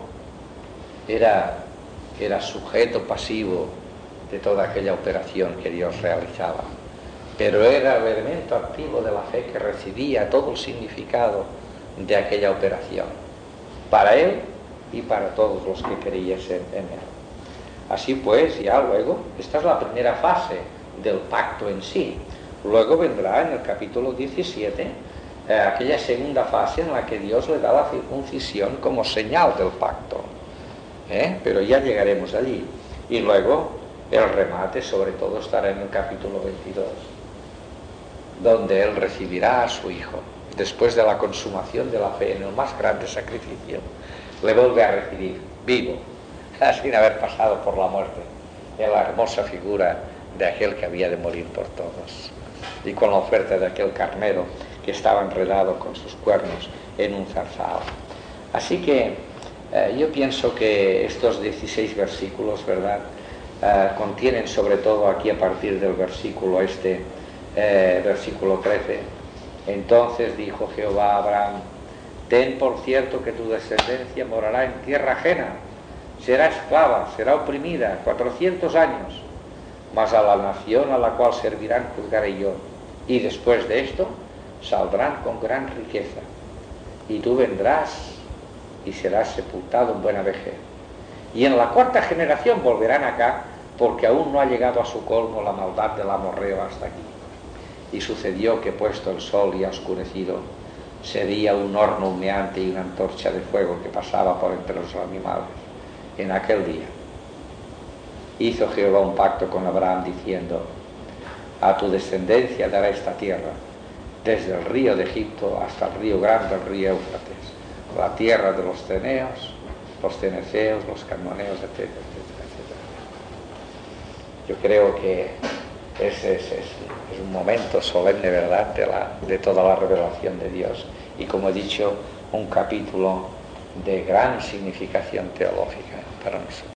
era sujeto pasivo de toda aquella operación que Dios realizaba, pero era el elemento activo de la fe que recibía todo el significado de aquella operación, para él y para todos los que creyesen en él. Así pues, ya luego, esta es la primera fase del pacto en sí. Luego vendrá en el capítulo 17 aquella segunda fase en la que Dios le da la circuncisión como señal del pacto, pero ya llegaremos allí. Y luego el remate sobre todo estará en el capítulo 22, donde Él recibirá a su Hijo después de la consumación de la fe en el más grande sacrificio. Le vuelve a recibir vivo, sin haber pasado por la muerte, en la hermosa figura de aquel que había de morir por todos, y con la oferta de aquel carnero que estaba enredado con sus cuernos en un zarzal. Así que yo pienso que estos 16 versículos, ¿verdad?, contienen sobre todo aquí a partir del versículo versículo 13. Entonces dijo Jehová a Abraham: ten por cierto que tu descendencia morará en tierra ajena, será esclava, será oprimida 400 años, mas a la nación a la cual servirán juzgaré yo, y después de esto saldrán con gran riqueza, y tú vendrás y serás sepultado en buena vejez. Y en la cuarta generación volverán acá, porque aún no ha llegado a su colmo la maldad del amorreo hasta aquí. Y sucedió que, puesto el sol y ha oscurecido, se veía un horno humeante y una antorcha de fuego que pasaba por entre los animales. En aquel día hizo Jehová un pacto con Abraham, diciendo: a tu descendencia dará esta tierra, desde el río de Egipto hasta el río grande, el río Éufrates, la tierra de los ceneos, los cenezeos, los cananeos, etcétera, etcétera, etcétera. Yo creo que ese es un momento solemne, ¿verdad?, de toda la revelación de Dios, y, como he dicho, un capítulo de gran significación teológica para nosotros.